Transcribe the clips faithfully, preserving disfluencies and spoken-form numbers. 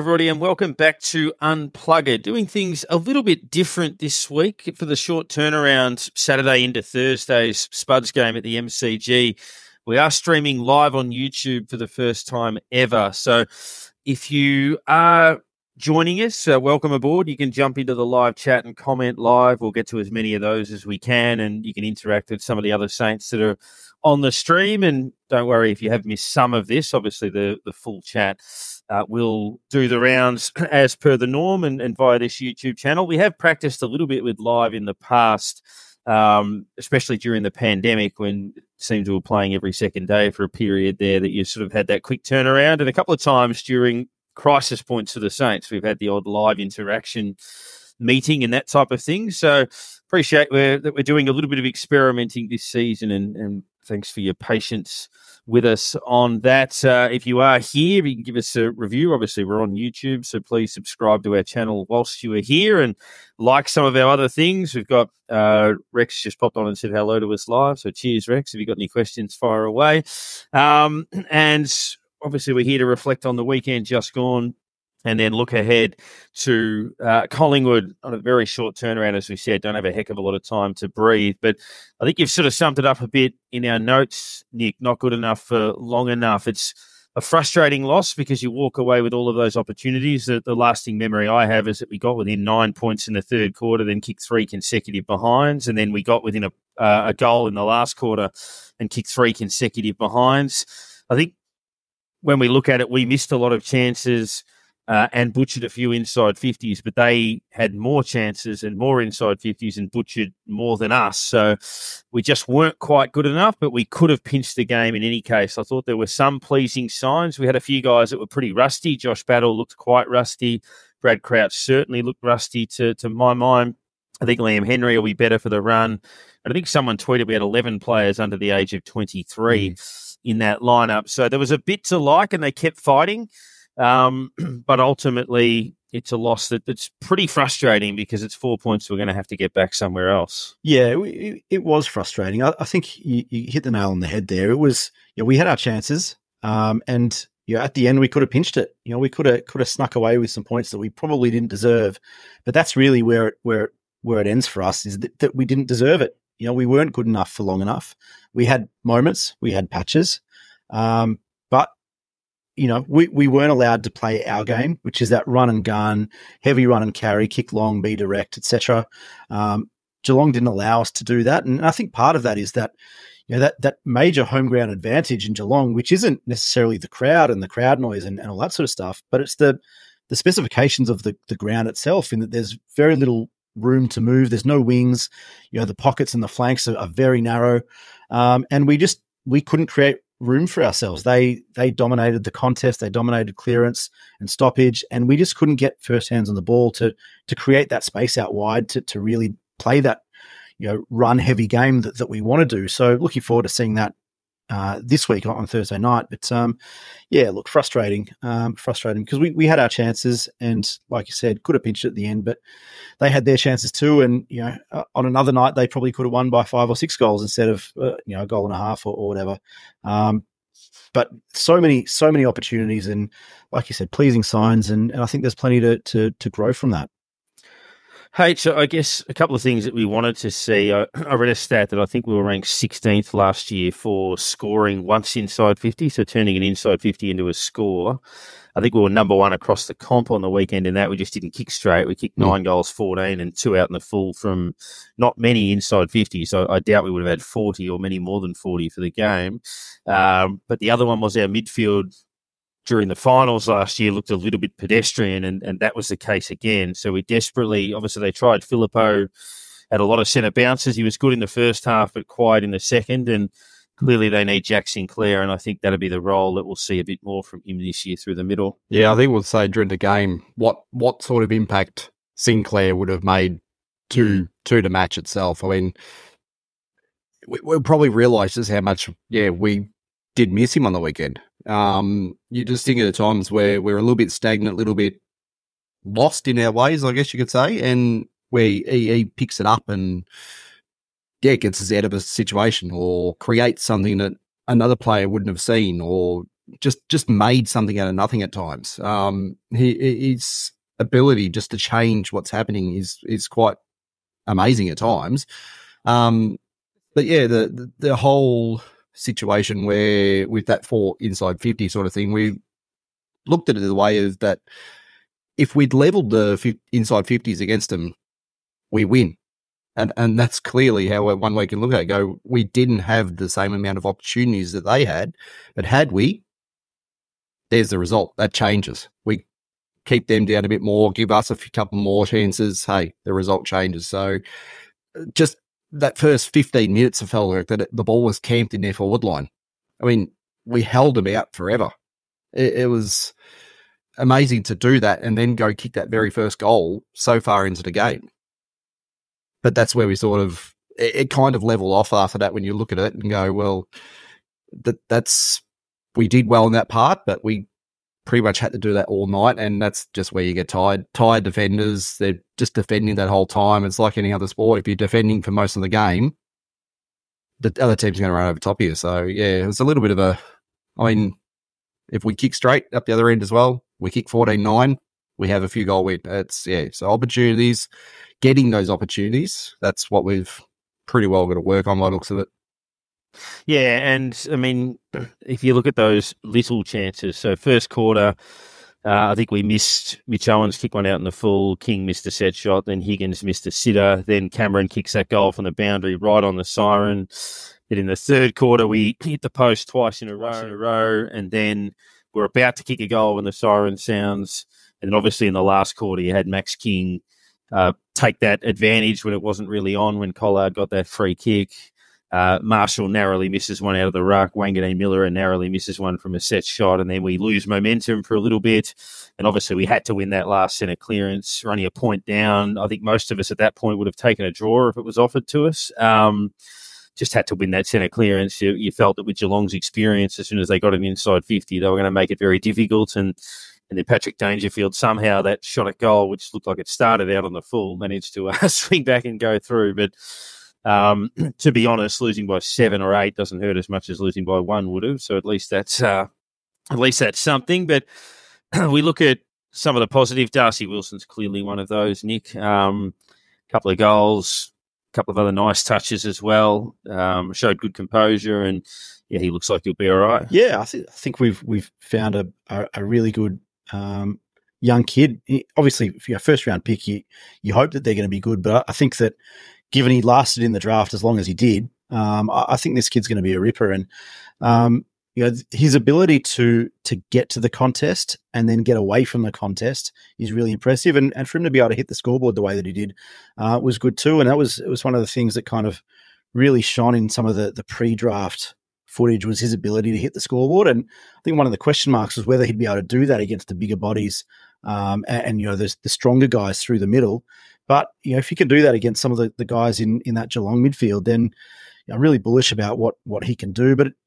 everybody, and welcome back to Unplugged. Doing things a little bit different this week for the short turnaround Saturday into Thursday's Spuds game at the M C G. We are streaming live on YouTube for the first time ever. So if you are joining us, uh, welcome aboard. You can jump into the live chat and comment live. We'll get to as many of those as we can, and you can interact with some of the other Saints that are on the stream. And don't worry if you have missed some of this. Obviously, the, the full chat uh, will do the rounds as per the norm and, and via this YouTube channel. We have practiced a little bit with live in the past, um, especially during the pandemic when it seemed we were playing every second day for a period there that you sort of had that quick turnaround. And a couple of times during crisis points for the Saints, we've had the odd live interaction meeting and that type of thing. So appreciate we're, that we're doing a little bit of experimenting this season, and, and thanks for your patience with us on that. Uh, if you are here, you can give us a review. Obviously, we're on YouTube, so please subscribe to our channel whilst you are here and like some of our other things. We've got uh, Rex just popped on and said hello to us live, so cheers, Rex. If you've got any questions, fire away. Um, and obviously, we're here to reflect on the weekend just gone and then look ahead to uh, Collingwood on a very short turnaround. As we said, don't have a heck of a lot of time to breathe. But I think you've sort of summed it up a bit in our notes, Nick. Not good enough for long enough. It's a frustrating loss because you walk away with all of those opportunities. The, the lasting memory I have is that we got within nine points in the third quarter, then kicked three consecutive behinds, and then we got within a, uh, a goal in the last quarter and kicked three consecutive behinds. I think when we look at it, we missed a lot of chances uh, and butchered a few inside fifties, but they had more chances and more inside fifties and butchered more than us. So we just weren't quite good enough, but we could have pinched the game in any case. I thought there were some pleasing signs. We had a few guys that were pretty rusty. Josh Battle looked quite rusty. Brad Crouch certainly looked rusty to, to my mind. I think Liam Henry will be better for the run. And I think someone tweeted we had eleven players under the age of twenty-three mm. in that lineup. So there was a bit to like, and they kept fighting. Um, but ultimately, it's a loss that, that's pretty frustrating because it's four points we're going to have to get back somewhere else. Yeah, it, it was frustrating. I, I think you, you hit the nail on the head there. It was, you know, we had our chances, um, and you know, at the end we could have pinched it. You know, we could have could have snuck away with some points that we probably didn't deserve. But that's really where it, where it, where it ends for us, is that, that we didn't deserve it. You know, we weren't good enough for long enough. We had moments, we had patches, um, but you know, we, we weren't allowed to play our game, which is that run and gun, heavy run and carry, kick long, be direct, et cetera. Um, Geelong didn't allow us to do that, and I think part of that is that, you know, that that major home ground advantage in Geelong, which isn't necessarily the crowd and the crowd noise and, and all that sort of stuff, but it's the the specifications of the the ground itself, in that there's very little room to move. There's no wings. You know, the pockets and the flanks are, are very narrow, um, and we just we couldn't create room for ourselves. They they dominated the contest. They dominated clearance and stoppage, and we just couldn't get first hands on the ball to to create that space out wide to to really play that, you know, run heavy game that, that we want to do. So looking forward to seeing that uh, this week on Thursday night. But um, yeah, look, frustrating, um, frustrating because we, we had our chances, and like you said, could have pinched it at the end, but they had their chances too. And you know, uh, on another night, they probably could have won by five or six goals instead of uh, you know a goal and a half or, or whatever. Um, but so many, so many opportunities, and like you said, pleasing signs, and, and I think there's plenty to to to grow from that. Hey, so I guess a couple of things that we wanted to see. I, I read a stat that I think we were ranked sixteenth last year for scoring once inside fifty, so turning an inside fifty into a score. I think we were number one across the comp on the weekend in that. We just didn't kick straight. We kicked nine mm. goals, fourteen, and two out in the full from not many inside fifty. So I doubt we would have had forty or many more than forty for the game. Um, but the other one was our midfield during the finals last year looked a little bit pedestrian, and, and that was the case again. So we desperately, obviously they tried Filippo, had a lot of centre bounces. He was good in the first half, but quiet in the second, and clearly they need Jack Sinclair, and I think that'll be the role that we'll see a bit more from him this year through the middle. Yeah, I think we'll say during the game what what sort of impact Sinclair would have made to to the match itself. I mean, we, we'll probably realise just how much, yeah, we did miss him on the weekend. Um, you just think of the times where we're a little bit stagnant, a little bit lost in our ways, I guess you could say, and where he, he picks it up and, yeah, gets us out of a situation or creates something that another player wouldn't have seen, or just just made something out of nothing at times. Um, he, his ability just to change what's happening is is quite amazing at times. Um, but yeah, the, the the whole situation where with that four inside fifty sort of thing, we looked at it the way of that. If we'd leveled the fi- inside fifties against them, we win. And and that's clearly how one way can look at it. Go, we didn't have the same amount of opportunities that they had, but had we, there's the result. That changes. We keep them down a bit more, give us a few, couple more chances. Hey, the result changes. So just that first fifteen minutes, I felt like that it, the ball was camped in their forward line. I mean, we held them out forever. It, it was amazing to do that and then go kick that very first goal so far into the game. But that's where we sort of, it, it kind of leveled off after that when you look at it and go, well, that that's, we did well in that part, but we pretty much had to do that all night, and that's just where you get tired. Tired defenders, they're just defending that whole time. It's like any other sport. If you're defending for most of the game, the other team's going to run over top of you. So, yeah, it was a little bit of a, I mean, if we kick straight up the other end as well, we kick fourteen nine, we have a few goal win. It's, yeah, so opportunities, getting those opportunities, that's what we've pretty well got to work on by the looks of it. Yeah, and I mean, if you look at those little chances, so first quarter, uh, I think we missed Mitch Owens kick one out in the full, King missed a set shot, then Higgins missed a sitter, then Cameron kicks that goal from the boundary right on the siren. Then in the third quarter, we hit the post twice in a row, in a row, and then we're about to kick a goal when the siren sounds. And then obviously in the last quarter, you had Max King uh, take that advantage when it wasn't really on, when Collard got that free kick. Uh, Marshall narrowly misses one out of the ruck. Wanganeen Miller narrowly misses one from a set shot, and then we lose momentum for a little bit. And obviously we had to win that last centre clearance. We're only a point down. I think most of us at that point would have taken a draw if it was offered to us. Um, just had to win that centre clearance. You, you felt that with Geelong's experience, as soon as they got an inside fifty, they were going to make it very difficult. And And then Patrick Dangerfield, somehow that shot at goal, which looked like it started out on the full, managed to uh, swing back and go through. But um, to be honest, losing by seven or eight doesn't hurt as much as losing by one would have. So at least that's uh, at least that's something. But we look at some of the positive. Darcy Wilson's clearly one of those, Nick. Um, a couple of goals, a couple of other nice touches as well. Um, showed good composure, and yeah, he looks like he'll be all right. Yeah, I think I think we've we've found a a, a really good Um, young kid. He, obviously, if you're a first round pick, you, you hope that they're going to be good. But I think that given he lasted in the draft as long as he did, um, I, I think this kid's going to be a ripper. And um, you know, his ability to to get to the contest and then get away from the contest is really impressive. And, and for him to be able to hit the scoreboard the way that he did uh, was good too. And that was it was one of the things that kind of really shone in some of the the pre-draft footage, was his ability to hit the scoreboard. And I think one of the question marks was whether he'd be able to do that against the bigger bodies um, and, and, you know, the, the stronger guys through the middle. But, you know, if you can do that against some of the, the guys in, in that Geelong midfield, then you know, I'm really bullish about what, what he can do. But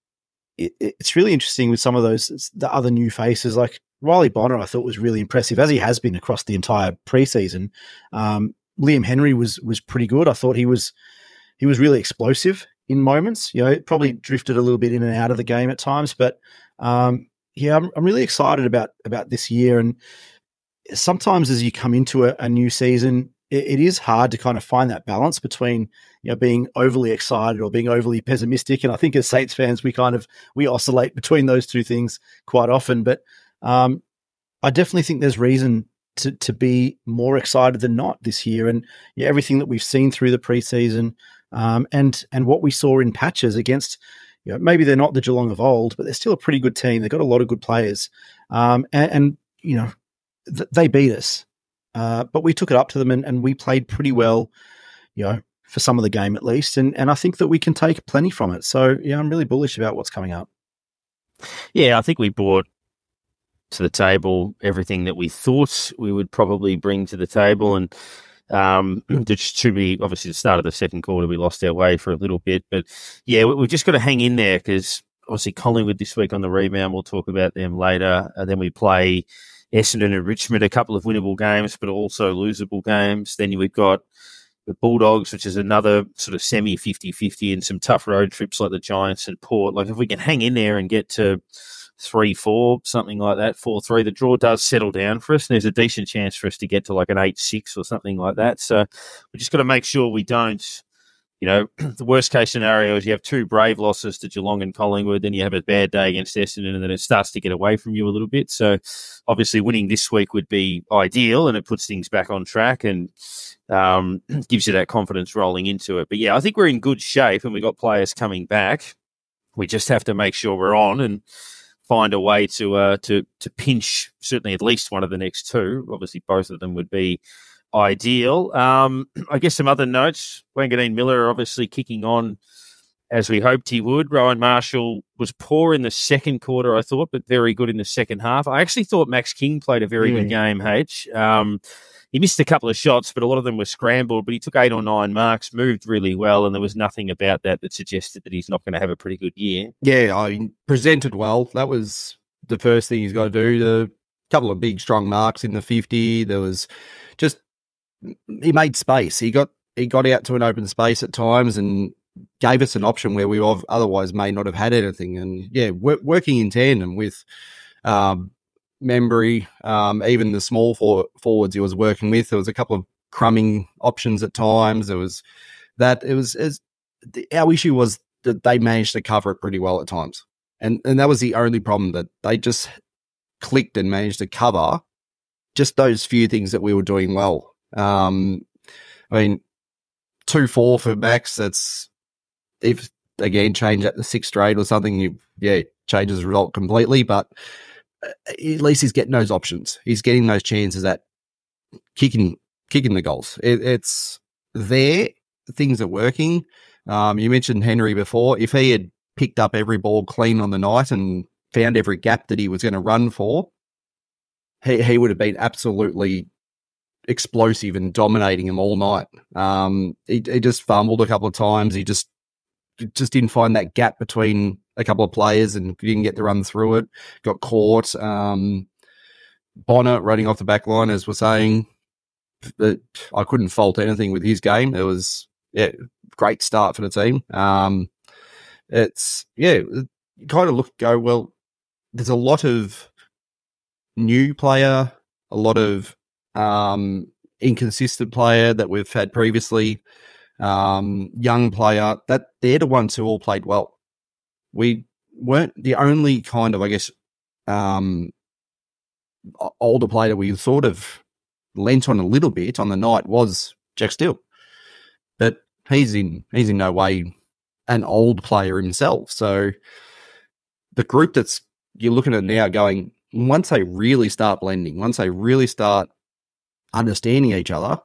it, it, it's really interesting with some of those, the other new faces, like Riley Bonner, I thought was really impressive, as he has been across the entire preseason. Um, Liam Henry was, was pretty good. I thought he was, he was really explosive in moments. You know, it probably drifted a little bit in and out of the game at times, but um, yeah, I'm, I'm really excited about about this year. And sometimes as you come into a, a new season, it, it is hard to kind of find that balance between, you know, being overly excited or being overly pessimistic. And I think as Saints fans, we kind of we oscillate between those two things quite often. But um, I definitely think there's reason to to be more excited than not this year. And yeah, everything that we've seen through the preseason. Um, and and what we saw in patches against, you know, maybe they're not the Geelong of old, but they're still a pretty good team. They've got a lot of good players, um, and, and you know th- they beat us, uh, but we took it up to them and, and we played pretty well, you know, for some of the game at least. And and I think that we can take plenty from it. So yeah, I'm really bullish about what's coming up. Yeah, I think we brought to the table everything that we thought we would probably bring to the table, and. Um, just to be obviously the start of the second quarter, we lost our way for a little bit, but yeah, we, we've just got to hang in there because obviously Collingwood this week on the rebound. We'll talk about them later. And then we play Essendon and Richmond, a couple of winnable games, but also losable games. Then we've got the Bulldogs, which is another sort of semi fifty-fifty, and some tough road trips like the Giants and Port. Like if we can hang in there and get to three four, something like that, four three, the draw does settle down for us, and there's a decent chance for us to get to like an eight six or something like that. So we just got to make sure we don't, you know, the worst case scenario is you have two brave losses to Geelong and Collingwood, then you have a bad day against Essendon, and then it starts to get away from you a little bit. So obviously winning this week would be ideal, and it puts things back on track and um, gives you that confidence rolling into it. But yeah, I think we're in good shape, and we've got players coming back. We just have to make sure we're on and find a way to uh, to to pinch certainly at least one of the next two. Obviously, both of them would be ideal. Um, I guess some other notes. Wanganeen Miller obviously kicking on as we hoped he would. Rowan Marshall was poor in the second quarter, I thought, but very good in the second half. I actually thought Max King played a very mm. good game, H. Um, he missed a couple of shots, but a lot of them were scrambled, but he took eight or nine marks, moved really well, and there was nothing about that that suggested that he's not going to have a pretty good year. Yeah, I presented well. That was the first thing he's got to do. The couple of big, strong marks in the fifty. There was just he made space. He got he got out to an open space at times and gave us an option where we otherwise may not have had anything. And yeah, w- working in tandem with um, Membry, um, even the small for- forwards he was working with. There was a couple of crumbing options at times. There was that. It was, it was the, our issue was that they managed to cover it pretty well at times, and and that was the only problem, that they just clicked and managed to cover just those few things that we were doing well. Um, I mean, two four for Max. That's if again change at the sixth straight or something. You yeah changes the result completely. But at least he's getting those options. He's getting those chances at kicking kicking the goals. It, it's there. Things are working. Um, you mentioned Henry before. If he had picked up every ball clean on the night and found every gap that he was going to run for, he he would have been absolutely explosive and dominating him all night. Um, he, he just fumbled a couple of times. He just just didn't find that gap between a couple of players and didn't get to run through it. Got caught. Um, Bonner running off the back line, as we're saying, but I couldn't fault anything with his game. It was yeah, great start for the team. Um, it's yeah, you kind of look go well. There's a lot of new player, a lot of Um, inconsistent player that we've had previously, um, young player, that they're the ones who all played well. We weren't the only kind of, I guess, um, older player we sort of lent on a little bit on the night was Jack Steele, but he's in he's in no way an old player himself. So the group that's you're looking at now, going once they really start blending, once they really start understanding each other,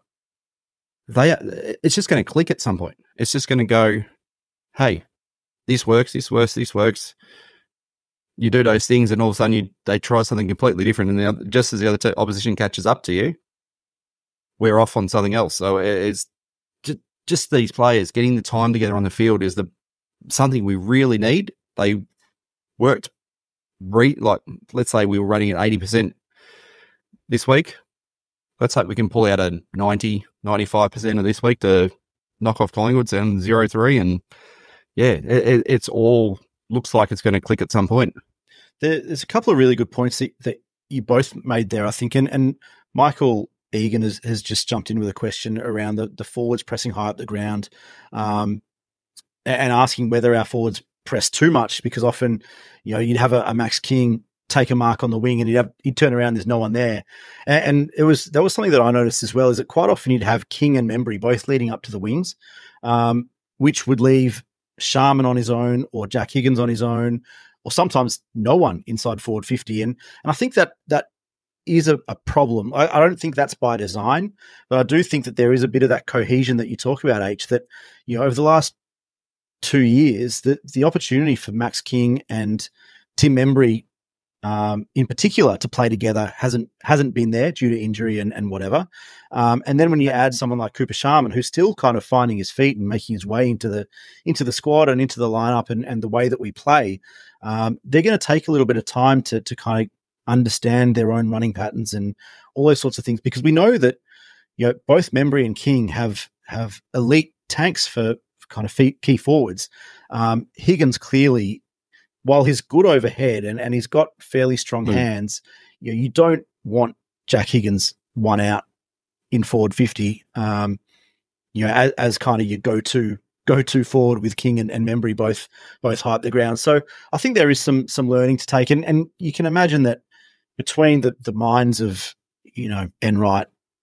they it's just going to click at some point. It's just going to go, hey, this works, this works, this works. You do those things, and all of a sudden you, they try something completely different, and the other, just as the other t- opposition catches up to you, we're off on something else. So it's just, just these players getting the time together on the field is the something we really need. They worked, re, like let's say we were running at eighty percent this week. Let's hope we can pull out a ninety, ninety-five percent of this week to knock off Collingwood and zero three. And yeah, it, it's all looks like it's going to click at some point. There, there's a couple of really good points that, that you both made there, I think. And, and Michael Egan has, has just jumped in with a question around the, the forwards pressing high up the ground, um, and asking whether our forwards press too much, because often, you know, you'd have a, a Max King take a mark on the wing and he'd have, he'd turn around, there's no one there. And, and it was, that was something that I noticed as well, is that quite often you'd have King and Membry both leading up to the wings, um, which would leave Sharman on his own or Jack Higgins on his own, or sometimes no one inside forward fifty. And, and I think that, that is a, a problem. I, I don't think that's by design, but I do think that there is a bit of that cohesion that you talk about, H, that, you know, over the last two years, the, the opportunity for Max King and Tim Membry, um, in particular, to play together hasn't hasn't been there due to injury and, and whatever. Um, and then when you add someone like Cooper Sharman, who's still kind of finding his feet and making his way into the into the squad and into the lineup and, and the way that we play, um, they're going to take a little bit of time to to kind of understand their own running patterns and all those sorts of things, because we know that, you know, both Membry and King have have elite tanks for, for kind of key forwards. Um, Higgins clearly while he's good overhead and, and he's got fairly strong mm. hands, you know, you don't want Jack Higgins one out in forward fifty, um, you know, as, as kind of your go-to go-to forward with King and, and Membry both both high up the ground. So I think there is some some learning to take, and, and you can imagine that between the, the minds of, you know, Enright,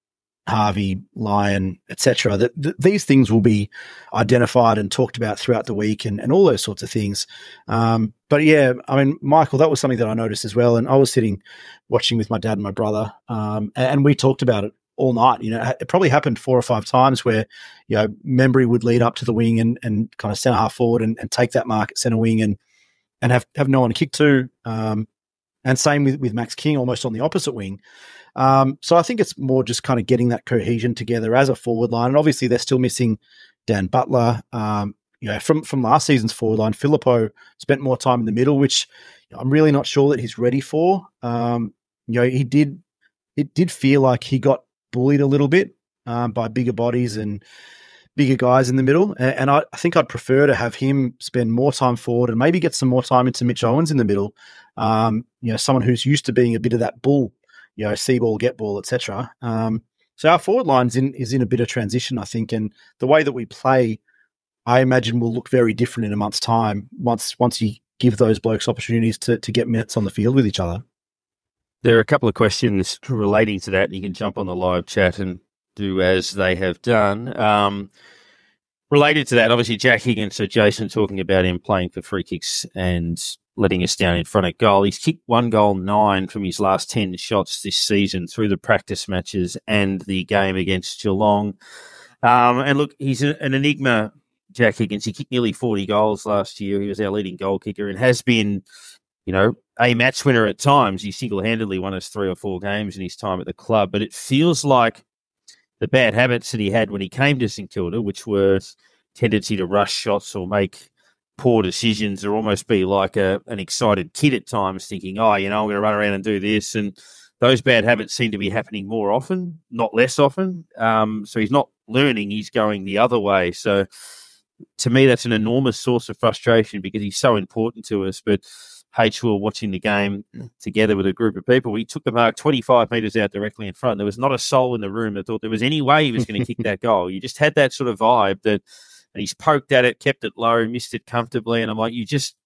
Harvey, Lyon, et cetera, that th- these things will be identified and talked about throughout the week and, and all those sorts of things. Um, but yeah, I mean, Michael, that was something that I noticed as well. And I was sitting watching with my dad and my brother, um, and, and we talked about it all night. You know, it probably happened four or five times where, you know, Membry would lead up to the wing and, and kind of centre half forward and, and take that mark at centre wing and and have, have no one to kick to. Um, and same with, with Max King, almost on the opposite wing. Um, so I think it's more just kind of getting that cohesion together as a forward line. And obviously they're still missing Dan Butler. Um, you know, from, from last season's forward line, Filippo spent more time in the middle, which I'm really not sure that he's ready for. Um, you know, he did, it did feel like he got bullied a little bit um, by bigger bodies and bigger guys in the middle. And, and I, I think I'd prefer to have him spend more time forward and maybe get some more time into Mitch Owens in the middle. Um, you know, someone who's used to being a bit of that bull, you know, see ball, get ball, et cetera. Um, so our forward line's in, is in a bit of transition, I think. And the way that we play, I imagine will look very different in a month's time once, once you give those blokes opportunities to, to get minutes on the field with each other. There are a couple of questions relating to that. You can jump on the live chat and do as they have done. Um, related to that, obviously, Jack Higgins, so Jason talking about him playing for free kicks and letting us down in front of goal. He's kicked one goal nine from his last ten shots this season through the practice matches and the game against Geelong. Um, and look, he's a, an enigma, Jack Higgins. He kicked nearly forty goals last year. He was our leading goal kicker and has been, you know, a match winner at times. He single-handedly won us three or four games in his time at the club. But it feels like the bad habits that he had when he came to St Kilda, which were tendency to rush shots or make poor decisions or almost be like a, an excited kid at times thinking, oh, you know, I'm going to run around and do this. And those bad habits seem to be happening more often, not less often. Um, so he's not learning, he's going the other way. So to me, that's an enormous source of frustration because he's so important to us. But H, we were watching the game together with a group of people. We took the mark twenty-five metres out directly in front. There was not a soul in the room that thought there was any way he was going to kick that goal. You just had that sort of vibe that, and he's poked at it, kept it low, missed it comfortably. And I'm like, you just,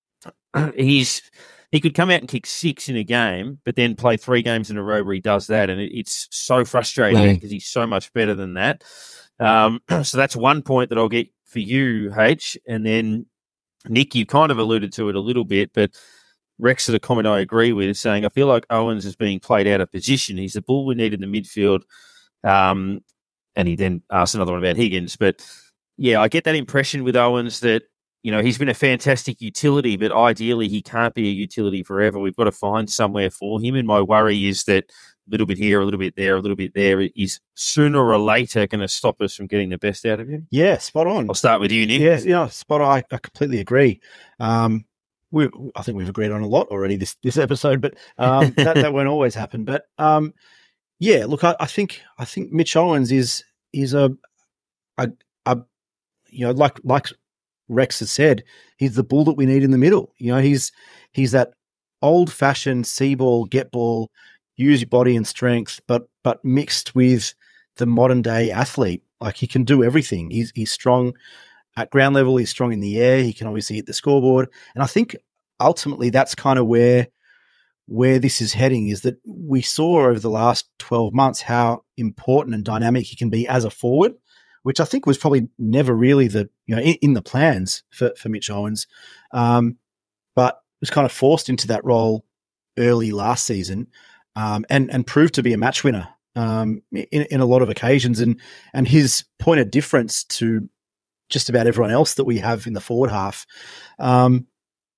he's, he could come out and kick six in a game, but then play three games in a row where he does that. And it, it's so frustrating because he's so much better than that. Um, so that's one point that I'll get for you, H. And then, Nick, you kind of alluded to it a little bit, but Rex had a comment I agree with, saying, I feel like Owens is being played out of position. He's the bull we need in the midfield. Um, and he then asked another one about Higgins. But, yeah, I get that impression with Owens that, you know, he's been a fantastic utility, but ideally he can't be a utility forever. We've got to find somewhere for him. And my worry is that a little bit here, a little bit there, a little bit there is sooner or later going to stop us from getting the best out of him. Yeah, spot on. I'll start with you, Nick. Yeah, yeah, spot on. I, I completely agree. Um, we, I think we've agreed on a lot already this this episode, but um, that, that won't always happen. But um, yeah, look, I, I think I think Mitch Owens is is a, a a you know like like Rex has said, he's the bull that we need in the middle. You know, he's he's that old fashioned see ball, get ball, use your body and strength, but but mixed with the modern day athlete. Like he can do everything. He's he's strong at ground level. He's strong in the air. He can obviously hit the scoreboard. And I think ultimately that's kind of where where this is heading. Is that we saw over the last twelve months how important and dynamic he can be as a forward, which I think was probably never really the you know in, in the plans for for Mitch Owens, um, but was kind of forced into that role early last season. Um, and, and proved to be a match winner um, in, in a lot of occasions. And and his point of difference to just about everyone else that we have in the forward half. Um,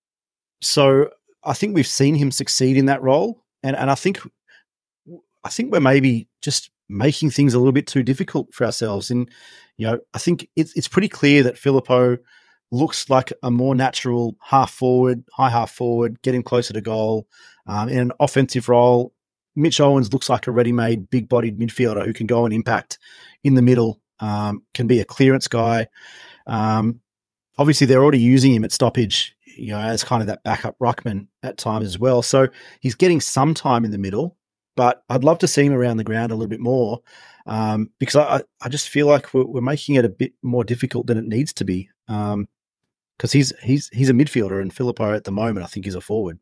so I think we've seen him succeed in that role. And and I think I think we're maybe just making things a little bit too difficult for ourselves. And, you know, I think it's, it's pretty clear that Filippo looks like a more natural half forward, high half forward, getting closer to goal um, in an offensive role. Mitch Owens looks like a ready-made, big-bodied midfielder who can go and impact in the middle, um, can be a clearance guy. Um, obviously, they're already using him at stoppage, you know, as kind of that backup ruckman at times as well. So he's getting some time in the middle, but I'd love to see him around the ground a little bit more um, because I, I just feel like we're, we're making it a bit more difficult than it needs to be. Um, because he's he's he's a midfielder, and Phillippo at the moment I think is a forward.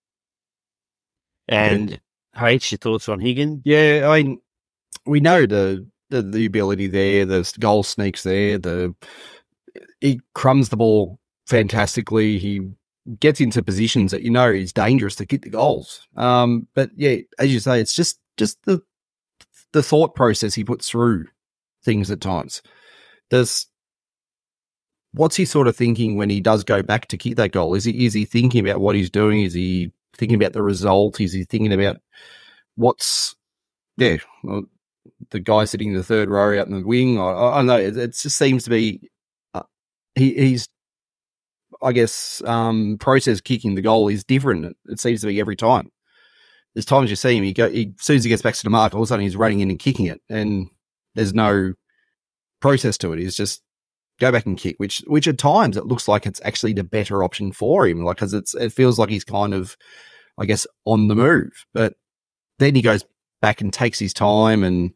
And H, your thoughts on Higgin? Yeah, I mean, we know the, the the ability there, the goal sneaks there, the he crumbs the ball fantastically. He gets into positions that you know is dangerous to kick the goals. Um, but yeah, as you say, it's just just the the thought process he puts through things at times. Does what's he sort of thinking when he does go back to kick that goal? Is he is he thinking about what he's doing? Is he thinking about the result? Is he thinking about what's yeah? Well, the guy sitting in the third row out in the wing. I, I don't know. It, it just seems to be uh, he, he's. I guess um, process kicking the goal is different. It, it seems to be every time. There's times you see him, he go he, as soon as he gets back to the mark, all of a sudden he's running in and kicking it, and there's no process to it. He's just go back and kick, which which at times it looks like it's actually the better option for him, like because it's it feels like he's kind of, I guess, on the move. But then he goes back and takes his time, and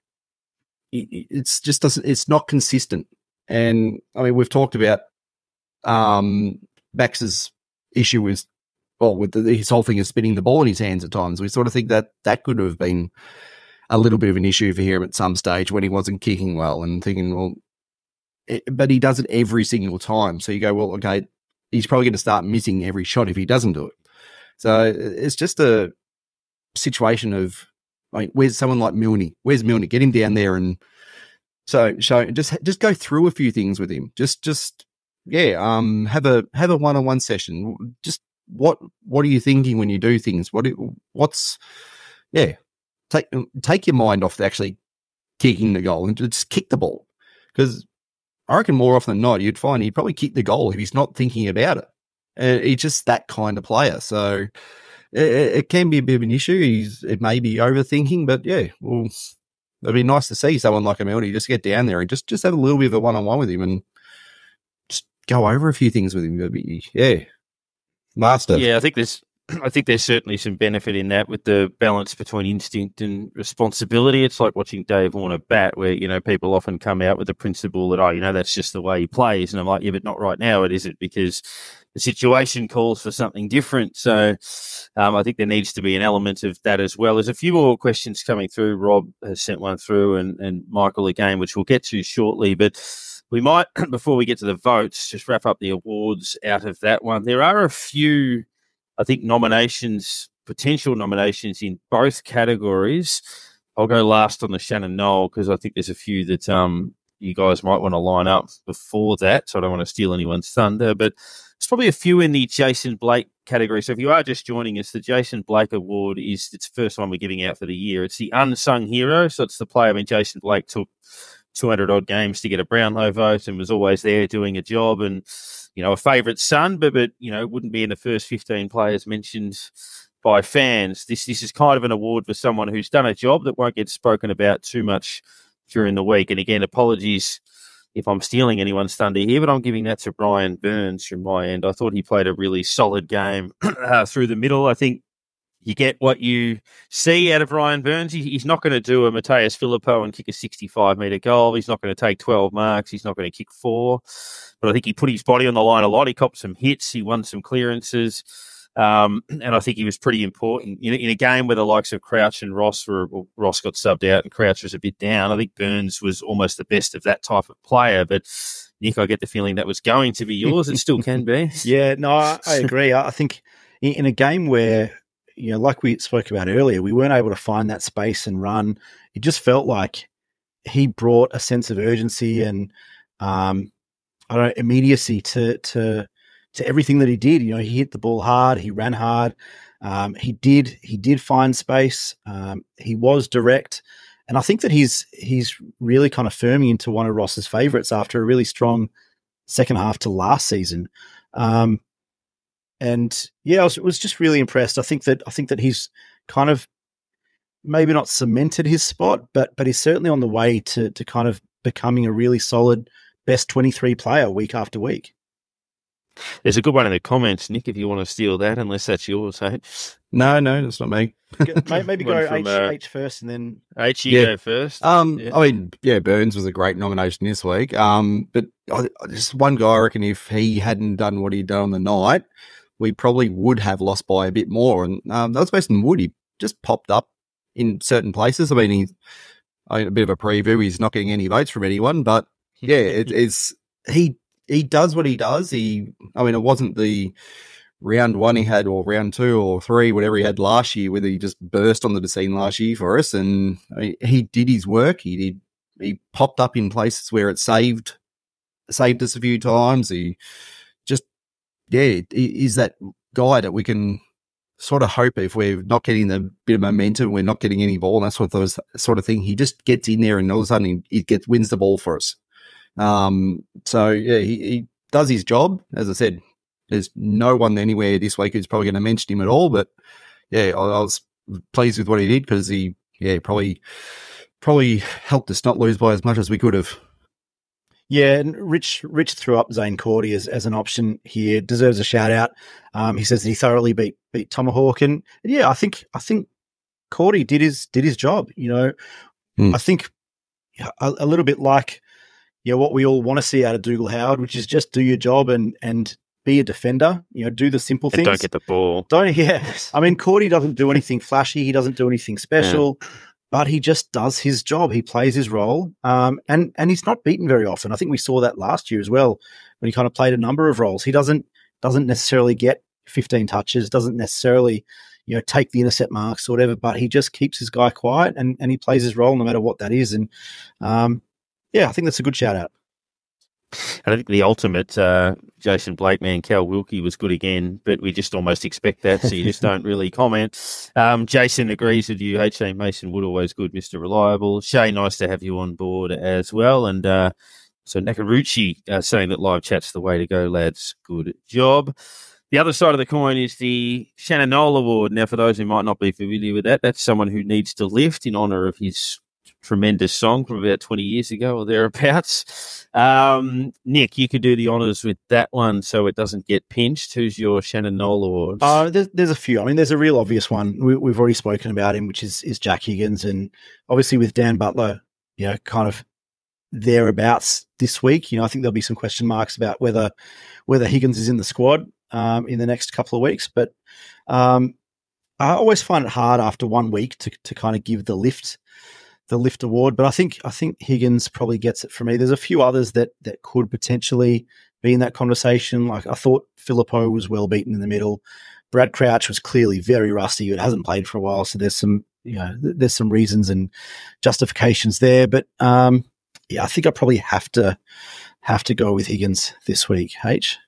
it, it's just doesn't. It's not consistent. And I mean, we've talked about um, Max's issue with well, with the, his whole thing is spinning the ball in his hands at times. We sort of think that that could have been a little bit of an issue for him at some stage when he wasn't kicking well, and thinking, well, it, but he does it every single time. So you go, well, okay, he's probably going to start missing every shot if he doesn't do it. So it's just a situation of, I mean, where's someone like Milne? Where's Milne? Get him down there and so show just just go through a few things with him. Just just yeah, um, have a have a one on one session. Just what what are you thinking when you do things? What what's yeah? Take take your mind off actually kicking the goal and just kick the ball, because I reckon more often than not you'd find he'd probably kick the goal if he's not thinking about it. And he's just that kind of player. So it, it can be a bit of an issue. He's it may be overthinking, but yeah, well, it'd be nice to see someone like Milne just get down there and just just have a little bit of a one on one with him and just go over a few things with him. It'd be, yeah, master. Yeah, I think there's. I think there's certainly some benefit in that with the balance between instinct and responsibility. It's like watching Dave Warner bat, where, you know, people often come out with the principle that, oh, you know, that's just the way he plays. And I'm like, yeah, but not right now, it is it, because the situation calls for something different. So um, I think there needs to be an element of that as well. There's a few more questions coming through. Rob has sent one through, and, and Michael again, which we'll get to shortly. But we might, before we get to the votes, just wrap up the awards out of that one. There are a few, I think, nominations, potential nominations in both categories. I'll go last on the Shannon Noel because I think there's a few that um you guys might want to line up before that, so I don't want to steal anyone's thunder. But there's probably a few in the Jason Blake category. So if you are just joining us, the Jason Blake Award is it's the first one we're giving out for the year. It's the unsung hero. So it's the player. I mean, Jason Blake took two hundred odd games to get a Brownlow vote and was always there doing a job, and, you know, a favourite son, but, but, you know, wouldn't be in the first fifteen players mentioned by fans. This this is kind of an award for someone who's done a job that won't get spoken about too much during the week. And again, apologies if I'm stealing anyone's thunder here, but I'm giving that to Brian Burns from my end. I thought he played a really solid game uh, through the middle. I think you get what you see out of Ryan Burns. He, he's not going to do a Mateus Phillippo and kick a sixty-five metre goal. He's not going to take twelve marks. He's not going to kick four. But I think he put his body on the line a lot. He copped some hits. He won some clearances. Um, and I think he was pretty important. In, in a game where the likes of Crouch and Ross were, well, Ross got subbed out and Crouch was a bit down, I think Burns was almost the best of that type of player. But Nick, I get the feeling that was going to be yours. It still can be. Yeah, no, I, I agree. I think in, in a game where, you know, like we spoke about earlier, we weren't able to find that space and run. It just felt like he brought a sense of urgency and, um, I don't know, immediacy to to to everything that he did. You know, he hit the ball hard, he ran hard, um, he did he did find space. Um, he was direct, and I think that he's he's really kind of firming into one of Ross's favourites after a really strong second half to last season. Um, And yeah, I was, was just really impressed. I think that I think that he's kind of maybe not cemented his spot, but but he's certainly on the way to to kind of becoming a really solid best twenty-three player week after week. There's a good one in the comments, Nick, if you want to steal that, unless that's yours, hey? No, no, that's not me. Maybe go One from, H, uh, H first and then... H, you Yeah. go first. Um, Yeah. I mean, yeah, Burns was a great nomination this week. Um, but I, I- just one guy, I reckon, if he hadn't done what he'd done on the night, we probably would have lost by a bit more. And um, that was Mason Wood. He just popped up in certain places. I mean, he, I mean, a bit of a preview. He's not getting any votes from anyone, but yeah, it, it's he he does what he does. He, I mean, it wasn't the round one he had, or round two or three, whatever he had last year, whether he just burst onto the scene last year for us. And I mean, he did his work. He did. He popped up in places where it saved saved us a few times. He just, yeah, he is that guy that we can sort of hope if we're not getting the bit of momentum, we're not getting any ball, and that sort of those sort of thing. He just gets in there and all of a sudden he, he gets wins the ball for us. Um, so yeah, he, he does his job. As I said, there's no one anywhere this week who's probably going to mention him at all. But yeah, I, I was pleased with what he did because he, yeah, probably probably helped us not lose by as much as we could have. Yeah, and Rich Rich threw up Zane Cordy as, as an option here. Deserves a shout out. Um, he says that he thoroughly beat beat Tomahawk, and, and yeah, I think I think Cordy did his did his job. You know, Hmm. I think a, a little bit like yeah, what we all want to see out of Dougal Howard, which is just do your job and and be a defender. You know, do the simple And things. don't get the ball. Don't yeah. I mean, Cordy doesn't do anything flashy. He doesn't do anything special. But he just does his job. He plays his role, um, and and he's not beaten very often. I think we saw that last year as well when he kind of played a number of roles. He doesn't doesn't necessarily get fifteen touches, doesn't necessarily you know take the intercept marks or whatever. But he just keeps his guy quiet and, and he plays his role no matter what that is. And um, yeah, I think that's a good shout out. And I think the ultimate uh, Jason Blake man, Cal Wilkie, was good again, but we just almost expect that, so you just don't really comment. Um, Jason agrees with you. H A Mason Wood, always good, Mister Reliable. Shay, nice to have you on board as well. And uh, so Nakaruchi uh, saying that live chat's the way to go, lads. Good job. The other side of the coin is the Shannon Knoll Award. Now, for those who might not be familiar with that, that's someone who needs to lift in honour of his tremendous song from about twenty years ago or thereabouts. Um, Nick, you could do the honours with that one so it doesn't get pinched. Who's your Shannon Knoll Award? Uh, there's, there's a few. I mean, there's a real obvious one. We, we've already spoken about him, which is is Jack Higgins. And obviously with Dan Butler, you know, kind of thereabouts this week, you know, I think there'll be some question marks about whether whether Higgins is in the squad um, in the next couple of weeks. But um, I always find it hard after one week to to kind of give the lift the lift award, but I think I think Higgins probably gets it for me. There's a few others that that could potentially be in that conversation. Like I thought Philippou was well beaten in the middle. Brad Crouch was clearly very rusty. It hasn't played for a while, so there's some you know there's some reasons and justifications there. But um, yeah, I think I probably have to have to go with Higgins this week. H.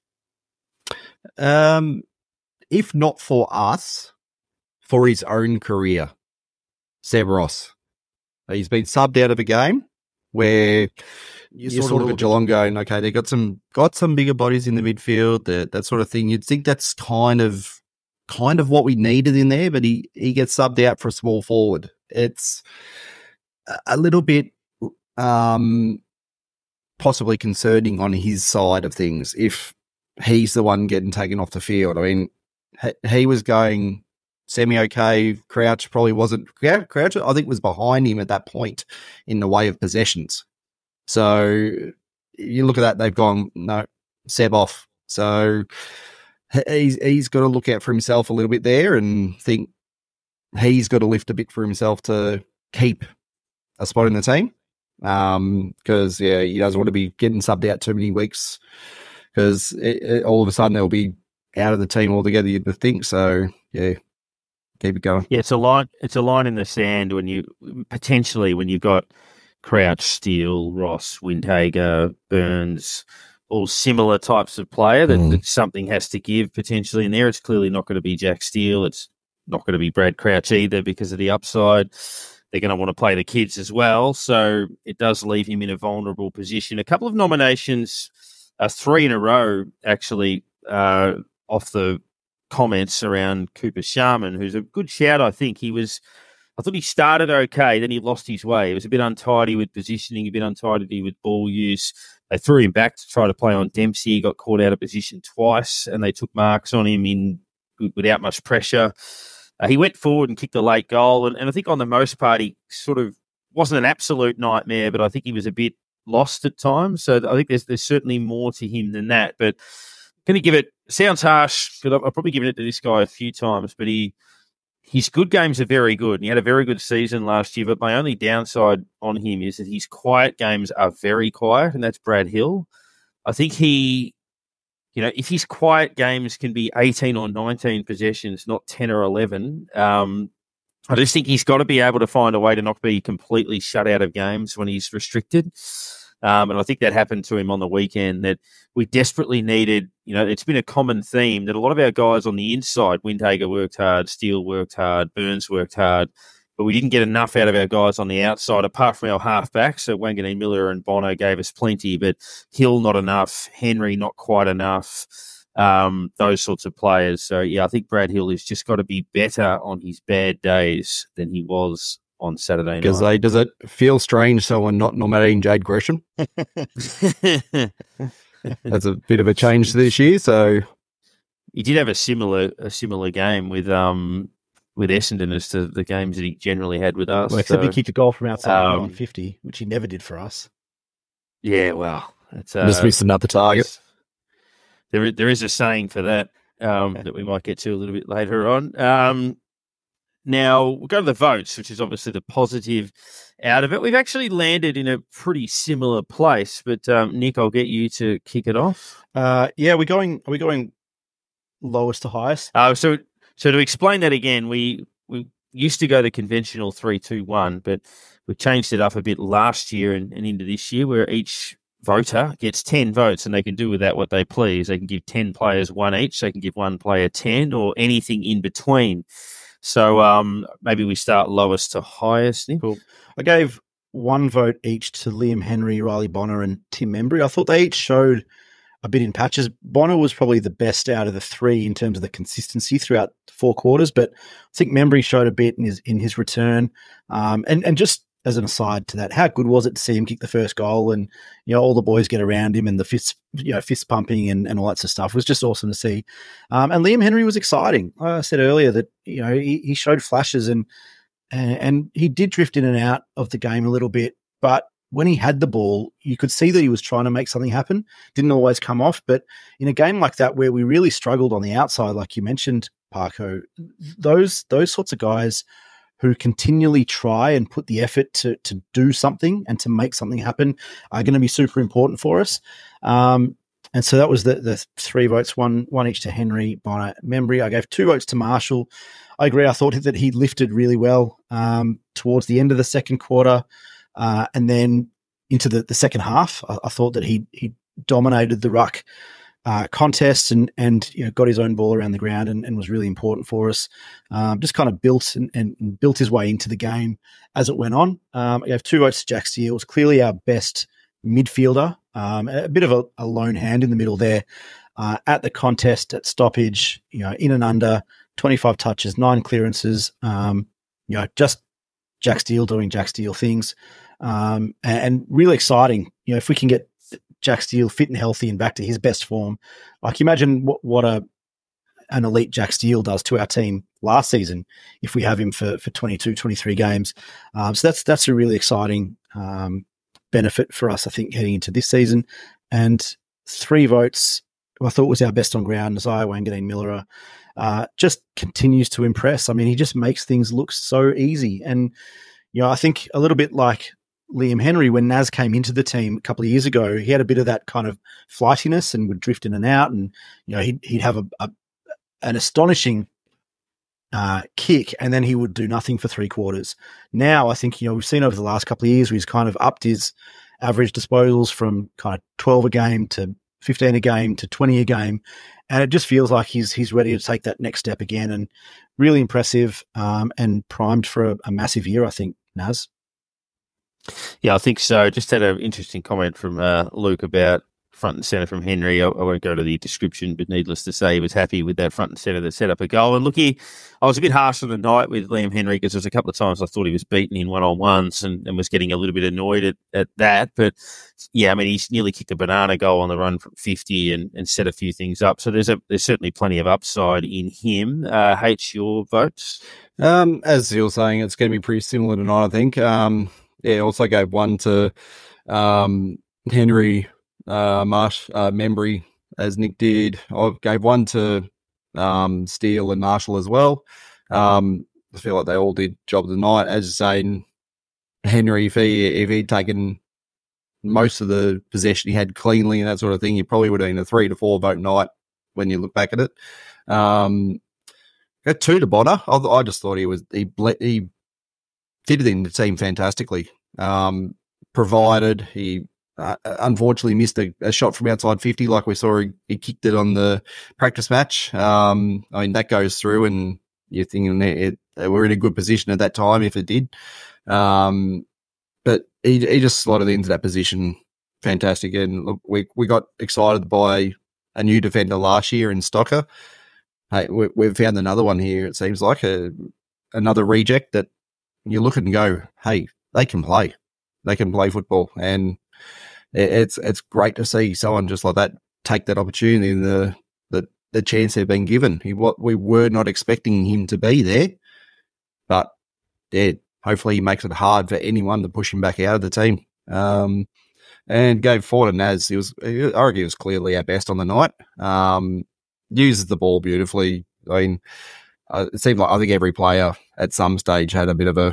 Um, if not for us, for his own career, Seb Ross. He's been subbed out of a game where you're, you're sort of at Geelong going, okay, they got some got some bigger bodies in the midfield, that that sort of thing. You'd think that's kind of kind of what we needed in there, but he, he gets subbed out for a small forward. It's a little bit um, possibly concerning on his side of things if he's the one getting taken off the field. I mean, he was going semi-okay. Crouch probably wasn't. Crouch, I think, was behind him at that point in the way of possessions. So you look at that, they've gone, no, Seb off. So he's, he's got to look out for himself a little bit there and think he's got to lift a bit for himself to keep a spot in the team. Um, because, yeah, he doesn't want to be getting subbed out too many weeks because all of a sudden they'll be out of the team altogether, you'd think. So, yeah. Keep it going. Yeah, it's a line. It's a line in the sand when you potentially when you've got Crouch, Steele, Ross, Windhager, Burns, all similar types of player that, mm. that something has to give potentially in there. It's clearly not going to be Jack Steele. It's not going to be Brad Crouch either because of the upside. They're going to want to play the kids as well, so it does leave him in a vulnerable position. A couple of nominations, uh, three in a row actually, uh, off the comments around Cooper Sharman, who's a good shout, I think. He was, I thought he started okay, then he lost his way. He was a bit untidy with positioning, a bit untidy with ball use. They threw him back to try to play on Dempsey. He got caught out of position twice, and they took marks on him in without much pressure. Uh, he went forward and kicked a late goal, and, and I think on the most part he sort of wasn't an absolute nightmare, but I think he was a bit lost at times. So I think there's there's certainly more to him than that. But can he give it? Sounds harsh, but I've, I've probably given it to this guy a few times. But he his good games are very good, and he had a very good season last year. But my only downside on him is that his quiet games are very quiet, and that's Brad Hill. I think he, you know, if his quiet games can be eighteen or nineteen possessions, not ten or eleven. Um, I just think he's got to be able to find a way to not be completely shut out of games when he's restricted. Um, and I think that happened to him on the weekend, that we desperately needed, you know, it's been a common theme that a lot of our guys on the inside, Windhager worked hard, Steele worked hard, Burns worked hard, but we didn't get enough out of our guys on the outside, apart from our halfbacks. So Wanganeen Miller and Bono gave us plenty, but Hill not enough, Henry not quite enough. Um, those sorts of players. So, yeah, I think Brad Hill has just got to be better on his bad days than he was on Saturday night. Because does it feel strange someone not nominating Jade Gresham? That's a bit of a change this year. So he did have a similar a similar game with um with Essendon as to the games that he generally had with us. Well, except so, he kicked a goal from outside um, one fifty, which he never did for us. Yeah, well, it's uh, just missed another target. There, there is a saying for that um, that we might get to a little bit later on. Um, now, we'll go to the votes, which is obviously the positive out of it. We've actually landed in a pretty similar place, but um, Nick, I'll get you to kick it off. Uh, yeah, we're going. Are we going lowest to highest? Uh, so, so to explain that again, we we used to go the conventional three two one, but we changed it up a bit last year and, and into this year, where each voter gets ten votes, and they can do with that what they please. They can give ten players one each. They can give one player ten, or anything in between. So um, maybe we start lowest to highest. Nick? Cool. I gave one vote each to Liam Henry, Riley Bonner, and Tim Membry. I thought they each showed a bit in patches. Bonner was probably the best out of the three in terms of the consistency throughout four quarters, but I think Membry showed a bit in his in his return. Um, and and just as an aside to that, how good was it to see him kick the first goal, and you know all the boys get around him and the fist, you know, fist pumping and, and all that sort of stuff. It was just awesome to see. Um, and Liam Henry was exciting. I said earlier that you know he, he showed flashes and, and and he did drift in and out of the game a little bit, but when he had the ball, you could see that he was trying to make something happen. Didn't always come off, but in a game like that where we really struggled on the outside, like you mentioned, Parko, those those sorts of guys who continually try and put the effort to to do something and to make something happen are going to be super important for us. Um, and so that was the the three votes, one one each to Henry, Bonner, Membry. I gave two votes to Marshall. I agree. I thought that he lifted really well um, towards the end of the second quarter, uh, and then into the, the second half. I, I thought that he he dominated the ruck Uh, contests and and you know got his own ball around the ground and, and was really important for us. Um, just kind of built and, and built his way into the game as it went on. Um, I gave two votes to Jack Steele. It was clearly our best midfielder. Um, a bit of a, a lone hand in the middle there uh, at the contest, at stoppage. You know, in and under, twenty-five touches, nine clearances. Um, you know, just Jack Steele doing Jack Steele things, um, and, and really exciting. You know, if we can get Jack Steele fit and healthy and back to his best form. Like imagine what, what a an elite Jack Steele does to our team last season if we have him for, for twenty-two, twenty-three games. Um, so that's that's a really exciting um, benefit for us, I think, heading into this season. And three votes, who I thought was our best on ground, Isaiah Wanganeen Miller, uh, just continues to impress. I mean, he just makes things look so easy. And, you know, I think a little bit like Liam Henry, when Naz came into the team a couple of years ago, he had a bit of that kind of flightiness and would drift in and out, and you know he'd he'd have a, a an astonishing uh, kick, and then he would do nothing for three quarters. Now I think you know we've seen over the last couple of years where he's kind of upped his average disposals from kind of twelve a game to fifteen a game to twenty a game, and it just feels like he's he's ready to take that next step again, and really impressive um, and primed for a, a massive year, I think, Naz. Yeah, I think so. Just had an interesting comment from uh, Luke about front and centre from Henry. I, I won't go to the description, but needless to say, he was happy with that front and centre that set up a goal. And look, he, I was a bit harsh on the night with Liam Henry because there's a couple of times I thought he was beaten in one-on-ones and, and was getting a little bit annoyed at, at that. But, yeah, I mean, he's nearly kicked a banana goal on the run from fifty and, and set a few things up. So there's a there's certainly plenty of upside in him. Uh, H, your votes? Um, as you were saying, it's going to be pretty similar tonight, I think. Um, yeah, also gave one to um, Henry, uh, Marsh, uh, Membry, as Nick did. I gave one to um, Steele and Marshall as well. Um, I feel like they all did job of the night. As you say, Henry, if he if he'd taken most of the possession he had cleanly and that sort of thing, he probably would have been a three to four vote night when you look back at it. Um, got two to Bonner. I, I just thought he was he ble- he fitted in the team fantastically. Um, provided he uh, unfortunately missed a, a shot from outside fifty, like we saw he, he kicked it on the practice match. Um, I mean that goes through, and you're thinking it, it, we're in a good position at that time if it did. Um, but he he just slotted into that position fantastic, and look, we we got excited by a new defender last year in Stocker. Hey, we, we've found another one here. It seems like a another reject that you look at and go, hey, they can play, they can play football, and it, it's it's great to see someone just like that take that opportunity and the the, the chance they've been given. He, what we were not expecting him to be there, but yeah, hopefully he makes it hard for anyone to push him back out of the team. Um, and gave forward to Naz. He was, I argue, he was clearly our best on the night. Um, uses the ball beautifully. I mean, uh, it seemed like I think every player at some stage had a bit of a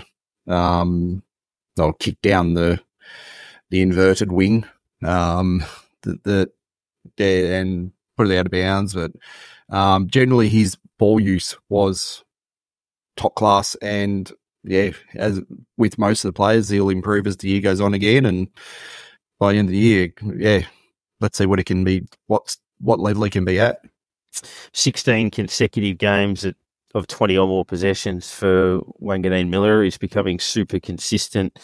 um, they'll kick down the the inverted wing, um, the, the yeah, and put it out of bounds. But um, generally, his ball use was top class, and yeah, as with most of the players, he'll improve as the year goes on again, and by the end of the year, yeah, let's see what it can be, what what level he can be at. sixteen consecutive games at, of twenty or more possessions for Wanganeen Miller. He's becoming super consistent.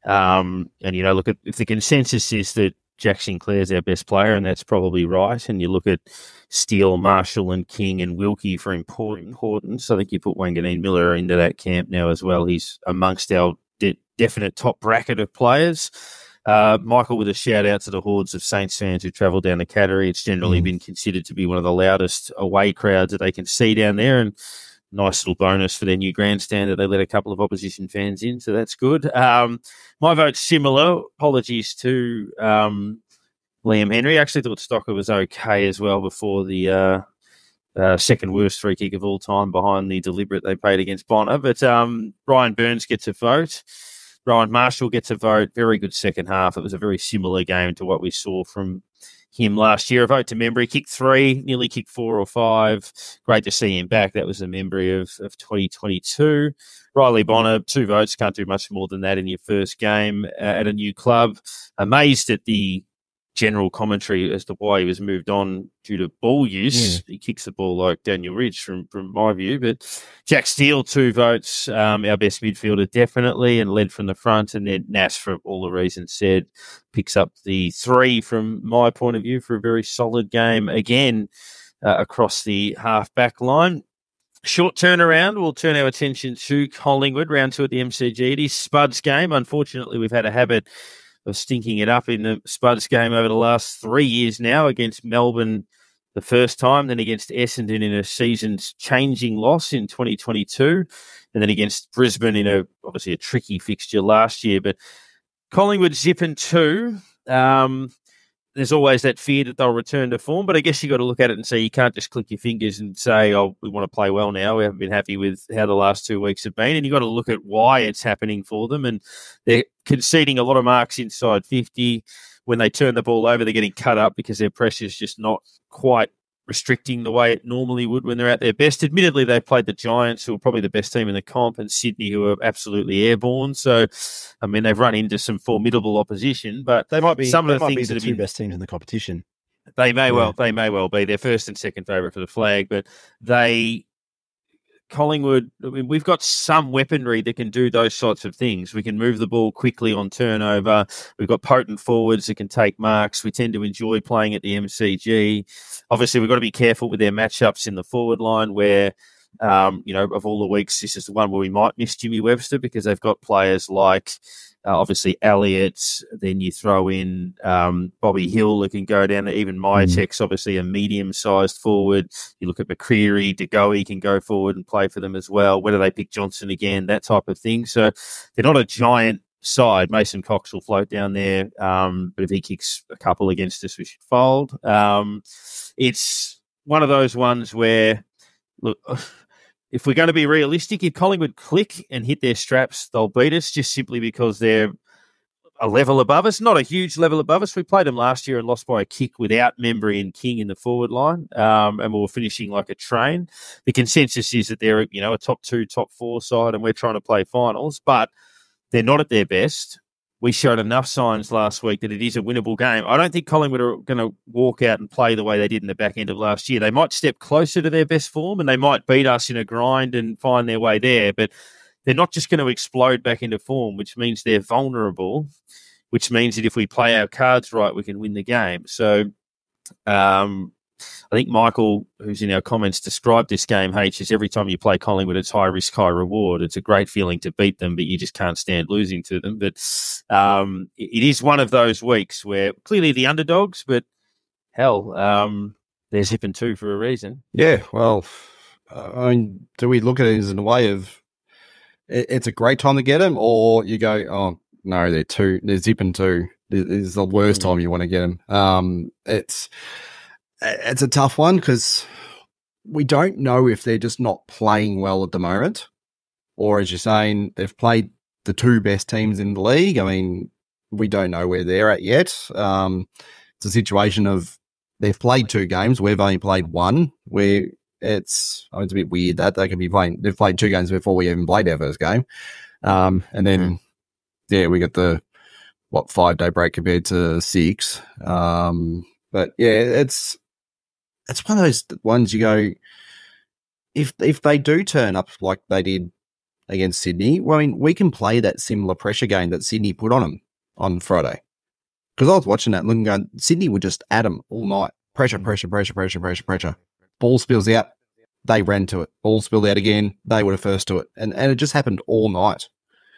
Um, and, you know, look, at if the consensus is that Jack Sinclair's our best player, and that's probably right, and you look at Steele, Marshall and King and Wilkie for important importance, I think you put Wanganeen Miller into that camp now as well. He's amongst our de- definite top bracket of players. Uh, Michael, with a shout out to the hordes of Saints fans who travel down the Cattery. It's generally mm. been considered to be one of the loudest away crowds that they can see down there, and nice little bonus for their new grandstand that they let a couple of opposition fans in, so that's good. Um, my vote's similar. Apologies to um, Liam Henry. I actually thought Stocker was okay as well before the uh, uh, second worst free kick of all time behind the deliberate they paid against Bonner. But um, Ryan Burns gets a vote. Ryan Marshall gets a vote. Very good second half. It was a very similar game to what we saw from him last year. A vote to Membry. Kicked three, nearly kicked four or five. Great to see him back. That was a Membry of, of twenty twenty-two. Riley Bonner, two votes. Can't do much more than that in your first game uh, at a new club. Amazed at the general commentary as to why he was moved on due to ball use. Yeah. He kicks the ball like Daniel Ridge from, from my view. But Jack Steele, two votes, um, our best midfielder definitely, and led from the front. And then Nash, for all the reasons said, picks up the three from my point of view for a very solid game again uh, across the half-back line. Short turnaround, we'll turn our attention to Collingwood, round two at the M C G. It is Spuds game. Unfortunately, we've had a habit of stinking it up in the Spuds game over the last three years now, against Melbourne the first time, then against Essendon in a season's changing loss in twenty twenty-two, and then against Brisbane in a obviously a tricky fixture last year. But Collingwood zipping two. Um, there's always that fear that they'll return to form, but I guess you got to look at it and say you can't just click your fingers and say, oh, we want to play well now. We haven't been happy with how the last two weeks have been, and you got to look at why it's happening for them. And they're conceding a lot of marks inside fifty. When they turn the ball over, they're getting cut up because their pressure's just not quite restricting the way it normally would when they're at their best. Admittedly, they've played the Giants, who are probably the best team in the comp, and Sydney, who are absolutely airborne. So, I mean, they've run into some formidable opposition, but they might be some of the things the that two have been, best teams in the competition. They may yeah. well, they may well be their first and second favourite for the flag, but they Collingwood, I mean, we've got some weaponry that can do those sorts of things. We can move the ball quickly on turnover. We've got potent forwards that can take marks. We tend to enjoy playing at the M C G. Obviously, we've got to be careful with their matchups in the forward line where, um, you know, of all the weeks, this is the one where we might miss Jimmy Webster because they've got players like, Uh, obviously, Elliott, then you throw in um, Bobby Hill that can go down. Even Myatek's obviously a medium-sized forward. You look at McCreary, DeGoey can go forward and play for them as well. Whether they pick Johnson again, that type of thing. So they're not a giant side. Mason Cox will float down there, um, but if he kicks a couple against us, we should fold. Um, it's one of those ones where, look... If we're going to be realistic, if Collingwood click and hit their straps, they'll beat us just simply because they're a level above us. Not a huge level above us. We played them last year and lost by a kick without Membry and King in the forward line, um, and we were finishing like a train. The consensus is that they're, you know, a top two, top four side, and we're trying to play finals, but they're not at their best. We showed enough signs last week that it is a winnable game. I don't think Collingwood are going to walk out and play the way they did in the back end of last year. They might step closer to their best form and they might beat us in a grind and find their way there, but they're not just going to explode back into form, which means they're vulnerable, which means that if we play our cards right, we can win the game. So um, I think Michael, who's in our comments, described this game, H, as every time you play Collingwood, it's high risk, high reward. It's a great feeling to beat them, but you just can't stand losing to them. But um, it is one of those weeks where clearly the underdogs, but hell, um, they're zipping two for a reason. Yeah, well, uh, I mean, do we look at it as in a way of it, it's a great time to get them, or you go, oh, no, they're two, they're zipping two. This is the worst time you want to get them. Um, it's... It's a tough one because we don't know if they're just not playing well at the moment, or as you're saying, they've played the two best teams in the league. I mean, we don't know where they're at yet. Um, it's a situation of they've played two games. We've only played one. Where it's, oh, it's a bit weird that they could be playing. They've played two games before we even played our first game, um, and then mm. yeah, we got the what five day break compared to six. Um, but yeah, it's. It's one of those ones you go, if if they do turn up like they did against Sydney, well, I mean, we can play that similar pressure game that Sydney put on them on Friday. Because I was watching that and looking, going, Sydney would just at them all night. Pressure, pressure, pressure, pressure, pressure, pressure. Ball spills out, they ran to it. Ball spilled out again, they were the first to it. And, and it just happened all night.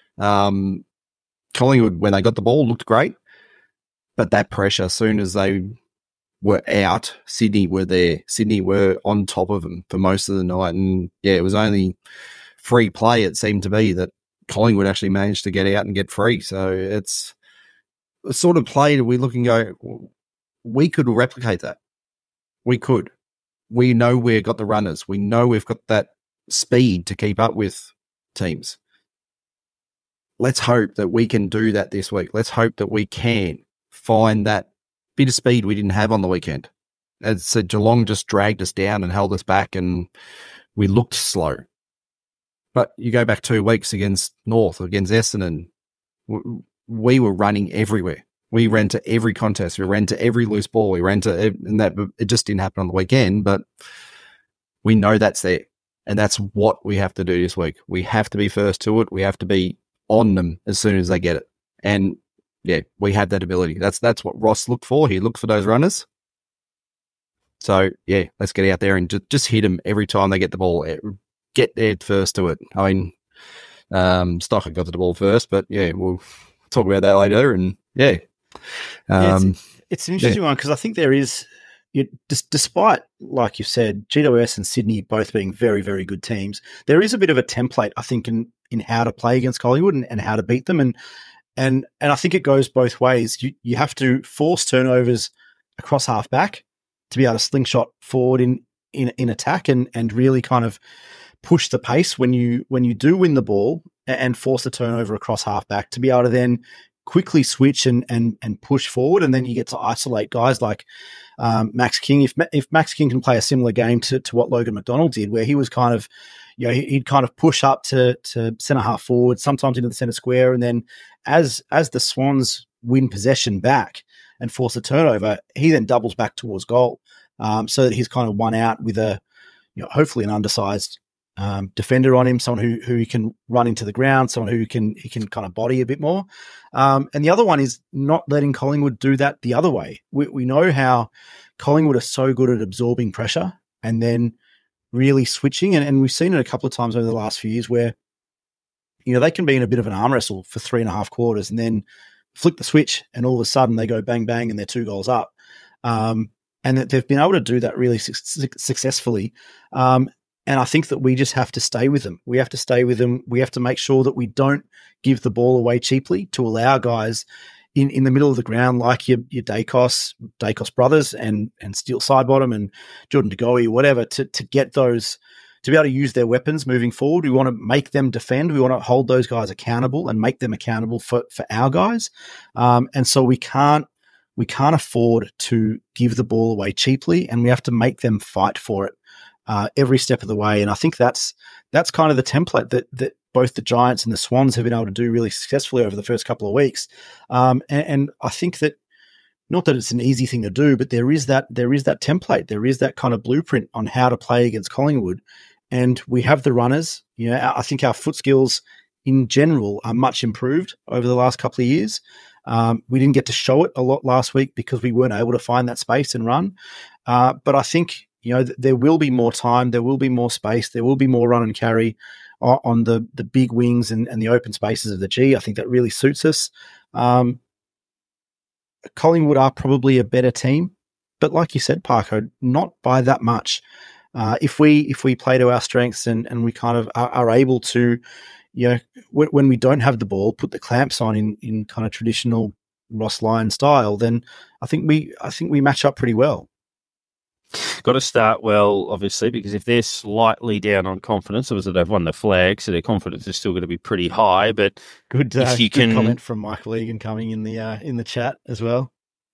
Um, Collingwood, when they got the ball, looked great. But that pressure, as soon as they were out, Sydney were there. Sydney were on top of them for most of the night. And, yeah, it was only free play, it seemed to be, that Collingwood actually managed to get out and get free. So it's a sort of play that we look and go, we could replicate that. We could. We know we've got the runners. We know we've got that speed to keep up with teams. Let's hope that we can do that this week. Let's hope that we can find that bit of speed we didn't have on the weekend. As I said, Geelong just dragged us down and held us back, and we looked slow. But you go back two weeks against North, against Essendon, we were running everywhere. We ran to every contest. We ran to every loose ball. We ran to, and that it just didn't happen on the weekend, but we know that's there. And that's what we have to do this week. We have to be first to it. We have to be on them as soon as they get it. And yeah, we have that ability. That's that's what Ross looked for. He looked for those runners. So yeah, let's get out there and just, just hit them every time they get the ball. Get there first to it. I mean, um, Stocker got to the ball first, but yeah, we'll talk about that later. And yeah, um, yeah it's, it's an interesting yeah. one because I think there is, you, just, despite like you said, G W S and Sydney both being very, very good teams, there is a bit of a template I think in in how to play against Collingwood and, and how to beat them. And And and I think it goes both ways. You you have to force turnovers across half back to be able to slingshot forward in, in, in attack and, and really kind of push the pace when you when you do win the ball and force a turnover across half back to be able to then quickly switch and and and push forward, and then you get to isolate guys like um, Max King. If if Max King can play a similar game to, to what Logan McDonald did, where he was kind of, you know, he'd kind of push up to to centre half forward, sometimes into the centre square, and then as as the Swans win possession back and force a turnover, he then doubles back towards goal, um, so that he's kind of won out with a, you know, hopefully an undersized um, defender on him, someone who who he can run into the ground, someone who can he can kind of body a bit more. Um, and the other one is not letting Collingwood do that the other way. We we know how Collingwood are so good at absorbing pressure and then really switching, and, and we've seen it a couple of times over the last few years where, you know, they can be in a bit of an arm wrestle for three and a half quarters and then flick the switch and all of a sudden they go bang, bang, and they're two goals up. Um, and that they've been able to do that really su- su- successfully. Um, and I think that we just have to stay with them. We have to stay with them. We have to make sure that we don't give the ball away cheaply to allow guys in, in the middle of the ground like your, your Dacos, Dacos brothers and, and Steele Sidebottom and Jordan De Goey, whatever, to, to get those, to be able to use their weapons moving forward. We want to make them defend. We want to hold those guys accountable and make them accountable for, for our guys. Um, and so we can't, we can't afford to give the ball away cheaply, and we have to make them fight for it uh, every step of the way. And I think that's, that's kind of the template that, that both the Giants and the Swans have been able to do really successfully over the first couple of weeks. Um, and, and I think that, not that it's an easy thing to do, but there is that there is that template, there is that kind of blueprint on how to play against Collingwood, and we have the runners. You know, I think our foot skills in general are much improved over the last couple of years. Um, we didn't get to show it a lot last week because we weren't able to find that space and run. Uh, but I think, you know, th- there will be more time, there will be more space, there will be more run and carry on, on the the big wings and, and the open spaces of the G. I think that really suits us. Um, Collingwood are probably a better team, but like you said, Parko, not by that much. Uh, if we if we play to our strengths and, and we kind of are, are able to, you know, when, when we don't have the ball, put the clamps on in, in kind of traditional Ross Lyon style, then I think we I think we match up pretty well. Got to start well, obviously, because if they're slightly down on confidence, obviously they've won the flag, so their confidence is still going to be pretty high. But good, uh, if you good can comment from Michael Egan coming in the uh, in the chat as well.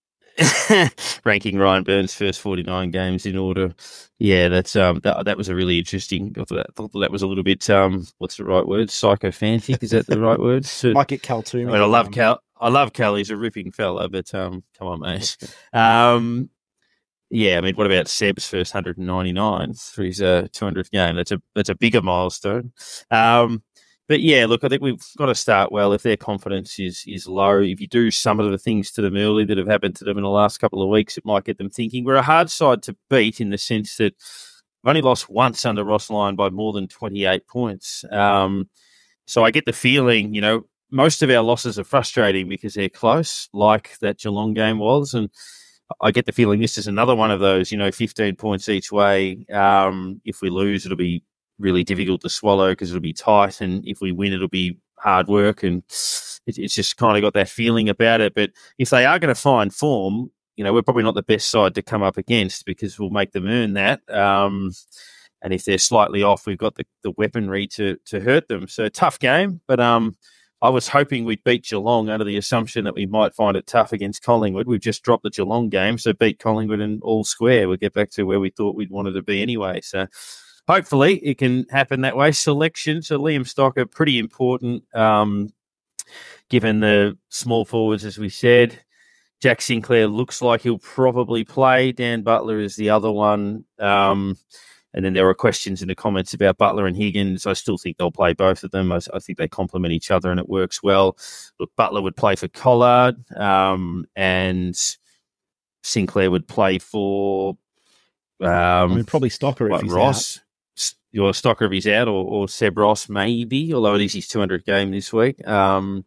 Ranking Ryan Burns' first forty-nine games in order. Yeah, that's um that that was a really interesting. I thought that, thought that was a little bit um what's the right word? Psychophantic, is that the right word? So, might get Cal Toomey. I mean, I love um, Cal. I love Cal. He's a ripping fella, but um, come on, mate. Um, yeah, I mean, what about Seb's first one hundred ninety-nine for his uh, two hundredth game? That's a that's a bigger milestone. Um, but yeah, look, I think we've got to start well. If their confidence is is low, if you do some of the things to them early that have happened to them in the last couple of weeks, it might get them thinking. We're a hard side to beat in the sense that we've only lost once under Ross Lyon by more than twenty-eight points. Um, so I get the feeling, you know, most of our losses are frustrating because they're close, like that Geelong game was, and I get the feeling this is another one of those, you know, fifteen points each way. Um, if we lose, it'll be really difficult to swallow because it'll be tight, and if we win, it'll be hard work, and it, it's just kind of got that feeling about it. But if they are going to find form, you know, we're probably not the best side to come up against because we'll make them earn that. Um, and if they're slightly off, we've got the, the weaponry to to hurt them. So tough game, but um. I was hoping we'd beat Geelong under the assumption that we might find it tough against Collingwood. We've just dropped the Geelong game, so beat Collingwood and all square. We'll get back to where we thought we'd wanted to be anyway. So hopefully it can happen that way. Selection, so Liam Stocker, pretty important, um, given the small forwards, as we said. Jack Sinclair looks like he'll probably play. Dan Butler is the other one. Um And then there were questions in the comments about Butler and Higgins. I still think they'll play both of them. I, I think they complement each other and it works well. Look, Butler would play for Collard, um, and Sinclair would play for um, I mean, probably Stocker what, if he's Ross. out. Your Stocker if he's out, or, or Seb Ross maybe, although it is his two hundredth game this week. Um,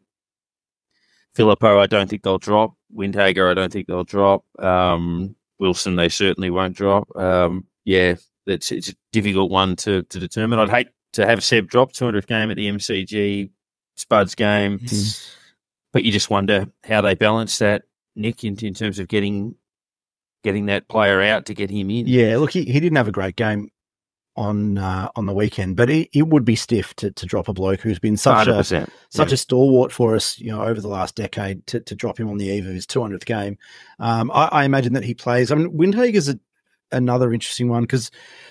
Filippo, I don't think they'll drop. Windhager, I don't think they'll drop. Um, Wilson, they certainly won't drop. Um, yeah. It's, it's a difficult one to, to determine. I'd hate to have Seb drop two hundredth game at the M C G, Spuds game, mm. but you just wonder how they balance that, Nick, in, in terms of getting getting that player out to get him in. Yeah, look, he, he didn't have a great game on uh, on the weekend, but it, it would be stiff to, to drop a bloke who's been such one hundred percent, a such yeah. a stalwart for us, you know, over the last decade to, to drop him on the eve of his two hundredth game. Um, I, I imagine that he plays. I mean, Windhager's a another interesting one because,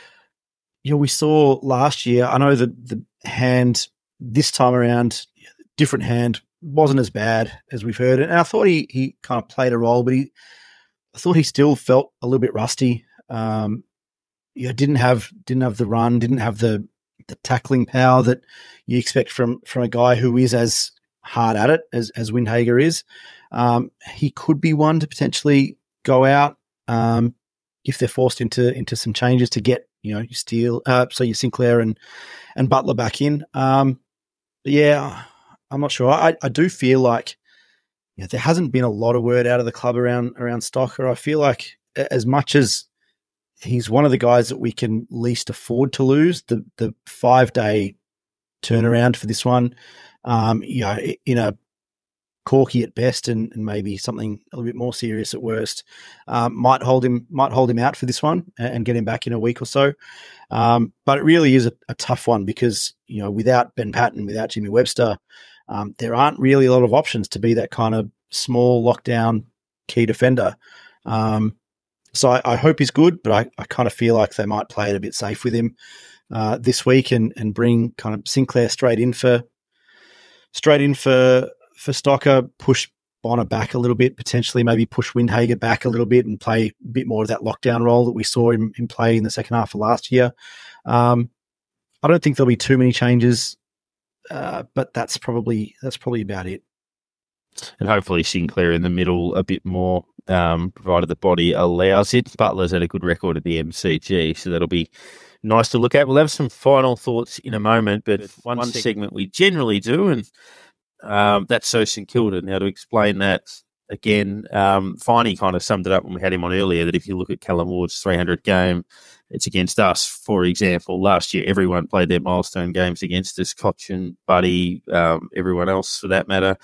you know, we saw last year, I know the, the hand this time around, different hand, wasn't as bad as we've heard. And I thought he he kind of played a role, but he I thought he still felt a little bit rusty. Um, you know, didn't have didn't have the run, didn't have the the tackling power that you expect from from a guy who is as hard at it as as Windhager is. Um, he could be one to potentially go out um, if they're forced into into some changes to get you know your Steele, uh, so your Sinclair and and Butler back in. Um, but yeah, I'm not sure. I, I do feel like you know, there hasn't been a lot of word out of the club around around Stocker. I feel like as much as he's one of the guys that we can least afford to lose, the the five day turnaround for this one, um, you know, in a corky at best and, and maybe something a little bit more serious at worst, um, might hold him might hold him out for this one and, and get him back in a week or so. Um, but it really is a, a tough one because you know without Ben Patton, without Jimmy Webster, um, there aren't really a lot of options to be that kind of small lockdown key defender. Um, so I, I hope he's good, but I, I kind of feel like they might play it a bit safe with him uh, this week and and bring kind of Sinclair straight in for straight in for. for Stocker, push Bonner back a little bit, potentially maybe push Windhager back a little bit and play a bit more of that lockdown role that we saw him, him play in the second half of last year. Um, I don't think there'll be too many changes, uh, but that's probably that's probably about it. And hopefully Sinclair in the middle a bit more, um, provided the body allows it. Butler's had a good record at the M C G, so that'll be nice to look at. We'll have some final thoughts in a moment, but one, one segment we generally do, and Um, that's so St Kilda. Now, to explain that again, um, Finey kind of summed it up when we had him on earlier, that if you look at Callum Ward's three hundred game, it's against us. For example, last year, everyone played their milestone games against us, Cochin, Buddy, um, everyone else for that matter.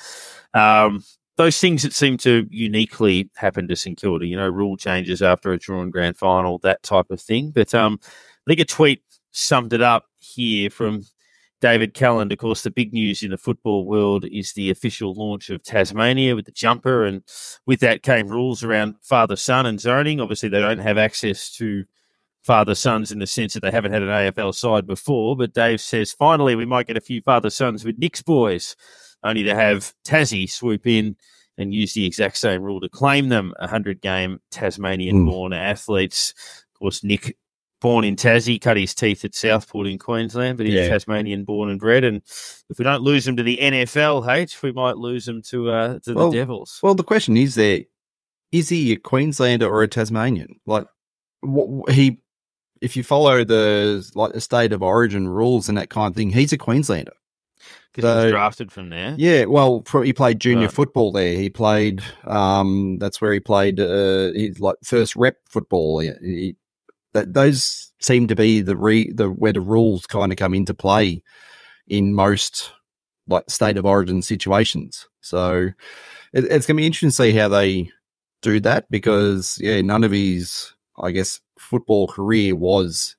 Um, those things that seem to uniquely happen to St Kilda, you know, rule changes after a drawn grand final, that type of thing. But um, I think a tweet summed it up here from David Calland. Of course, the big news in the football world is the official launch of Tasmania with the jumper, and with that came rules around father-son and zoning. Obviously, they don't have access to father-sons in the sense that they haven't had an A F L side before, but Dave says, finally, we might get a few father-sons with Nick's boys, only to have Tassie swoop in and use the exact same rule to claim them one hundred game Tasmanian-born mm. athletes. Of course, Nick, born in Tassie, cut his teeth at Southport in Queensland, but he's yeah. Tasmanian born and bred. And if we don't lose him to the N F L, H, we might lose him to uh, to well, the Devils. Well, the question is there, is he a Queenslander or a Tasmanian? Like, what, he, if you follow the like the state of origin rules and that kind of thing, he's a Queenslander. Because so, he was drafted from there. Yeah, well, he played junior right. football there. He played, um, that's where he played uh, his like first rep football. He, he, That those seem to be the re the where the rules kind of come into play in most like state of origin situations. So it, it's going to be interesting to see how they do that because yeah, none of his I guess football career was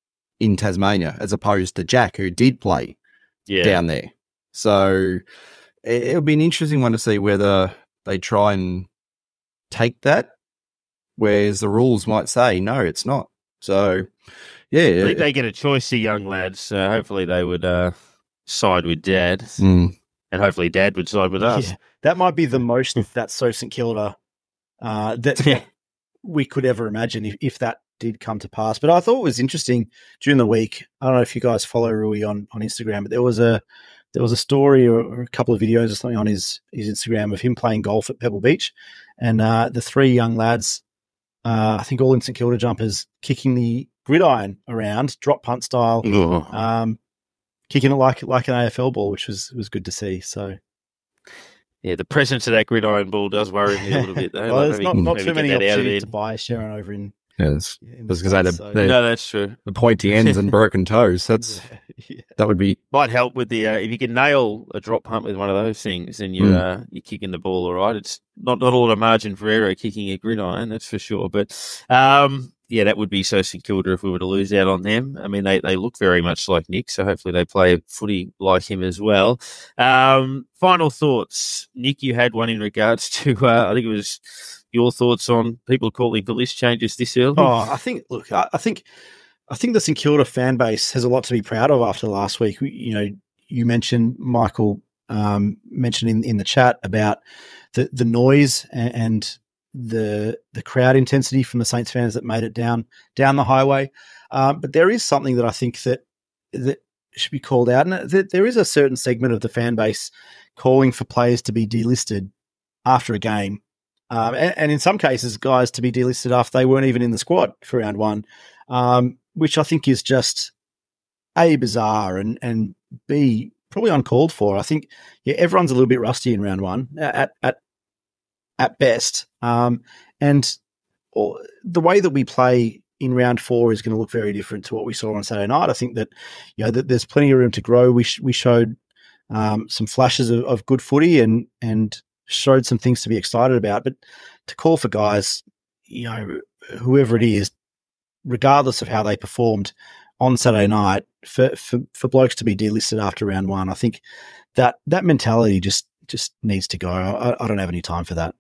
in Tasmania as opposed to Jack who did play yeah. down there. So it, it'll be an interesting one to see whether they try and take that, whereas the rules might say no, it's not. So, yeah. I think they get a choice, the young lads. So hopefully they would uh, side with Dad. Mm. And hopefully Dad would side with us. Yeah, that might be the most that's so St Kilda uh, that, yeah. that we could ever imagine if, if that did come to pass. But I thought it was interesting during the week. I don't know if you guys follow Rui on, on Instagram, but there was a there was a story or, or a couple of videos or something on his, his Instagram of him playing golf at Pebble Beach. And uh, the three young lads, Uh, I think all in St Kilda jumpers, kicking the gridiron around, drop punt style, um, kicking it like like an A F L ball, which was was good to see. So, yeah, the presence of that gridiron ball does worry me a little bit, though. well, like there's not, not too many opportunities to buy Sharon over in. Yes, yeah, because they had so. the, no, that's true. The pointy ends and broken toes. That's yeah. that would be might help with the uh, if you can nail a drop punt with one of those things, then you're mm. uh, you're kicking the ball all right. It's not not all the margin for error kicking a gridiron, that's for sure. But um, yeah, that would be so St Kilda if we were to lose out on them. I mean, they they look very much like Nick, so hopefully they play footy like him as well. Um, final thoughts, Nick. You had one in regards to uh, I think it was. Your thoughts on people calling for list changes this early? Oh, I think, look, I, I think I think the St Kilda fan base has a lot to be proud of after last week. You know, you mentioned, Michael um, mentioned in, in the chat about the, the noise and, and the the crowd intensity from the Saints fans that made it down down the highway. Um, but there is something that I think that that should be called out. And th- there is a certain segment of the fan base calling for players to be delisted after a game. Um, and, and in some cases, guys to be delisted after they weren't even in the squad for round one, um, which I think is just A, bizarre, and, and B, probably uncalled for. I think yeah, everyone's a little bit rusty in round one at at at best. Um, and or, the way that we play in round four is going to look very different to what we saw on Saturday night. I think that, you know, that there's plenty of room to grow. We sh- we showed um, some flashes of, of good footy and and showed some things to be excited about. But to call for guys, you know, whoever it is, regardless of how they performed on Saturday night, for, for, for blokes to be delisted after round one, I think that that mentality just just needs to go. I, I don't have any time for that.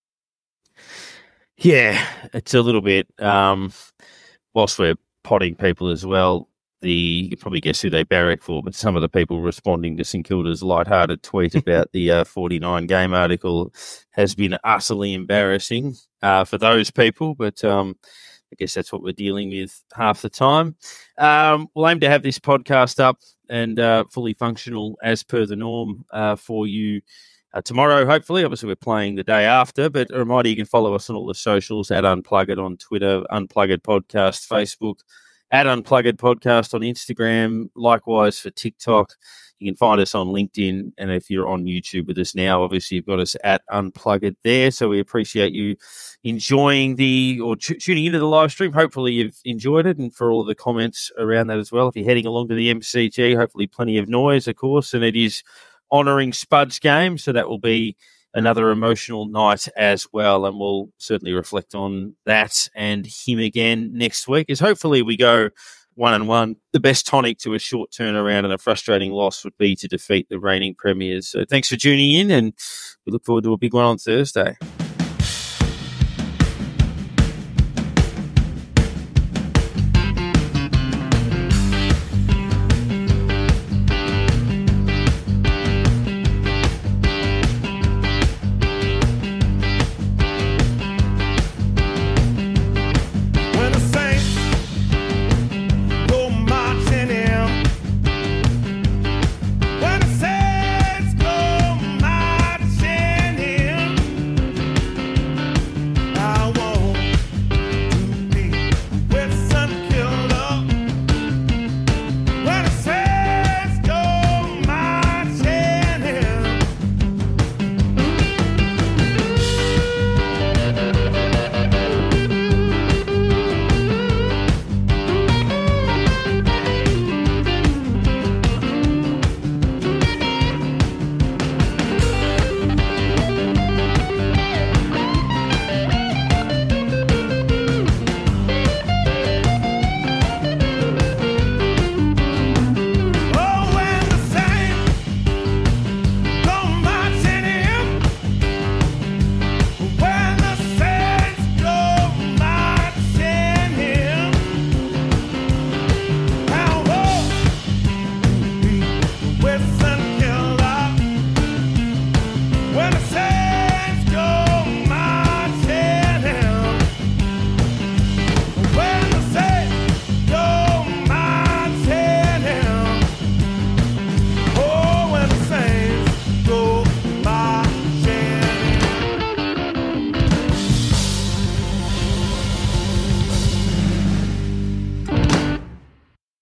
Yeah, it's a little bit, um, whilst we're potting people as well, the you can probably guess who they barrack for, but some of the people responding to St Kilda's lighthearted tweet about the uh, forty-nine game article has been utterly embarrassing uh, for those people, but um, I guess that's what we're dealing with half the time. Um, we'll aim to have this podcast up and uh, fully functional as per the norm uh, for you Uh, tomorrow, hopefully. Obviously, we're playing the day after, but a reminder, you can follow us on all the socials, at Unplugged on Twitter, Unplugged Podcast, Facebook, at Unplugged Podcast on Instagram, likewise for TikTok. You can find us on LinkedIn, and if you're on YouTube with us now, obviously you've got us at Unplugged there, so we appreciate you enjoying the, or t- tuning into the live stream. Hopefully you've enjoyed it, and for all of the comments around that as well. If you're heading along to the M C G, hopefully plenty of noise, of course, and it is honouring Spud's game, so that will be another emotional night as well, and we'll certainly reflect on that and him again next week, as hopefully we go one and one. The best tonic to a short turnaround and a frustrating loss would be to defeat the reigning premiers. So thanks for tuning in, and we look forward to a big one on Thursday.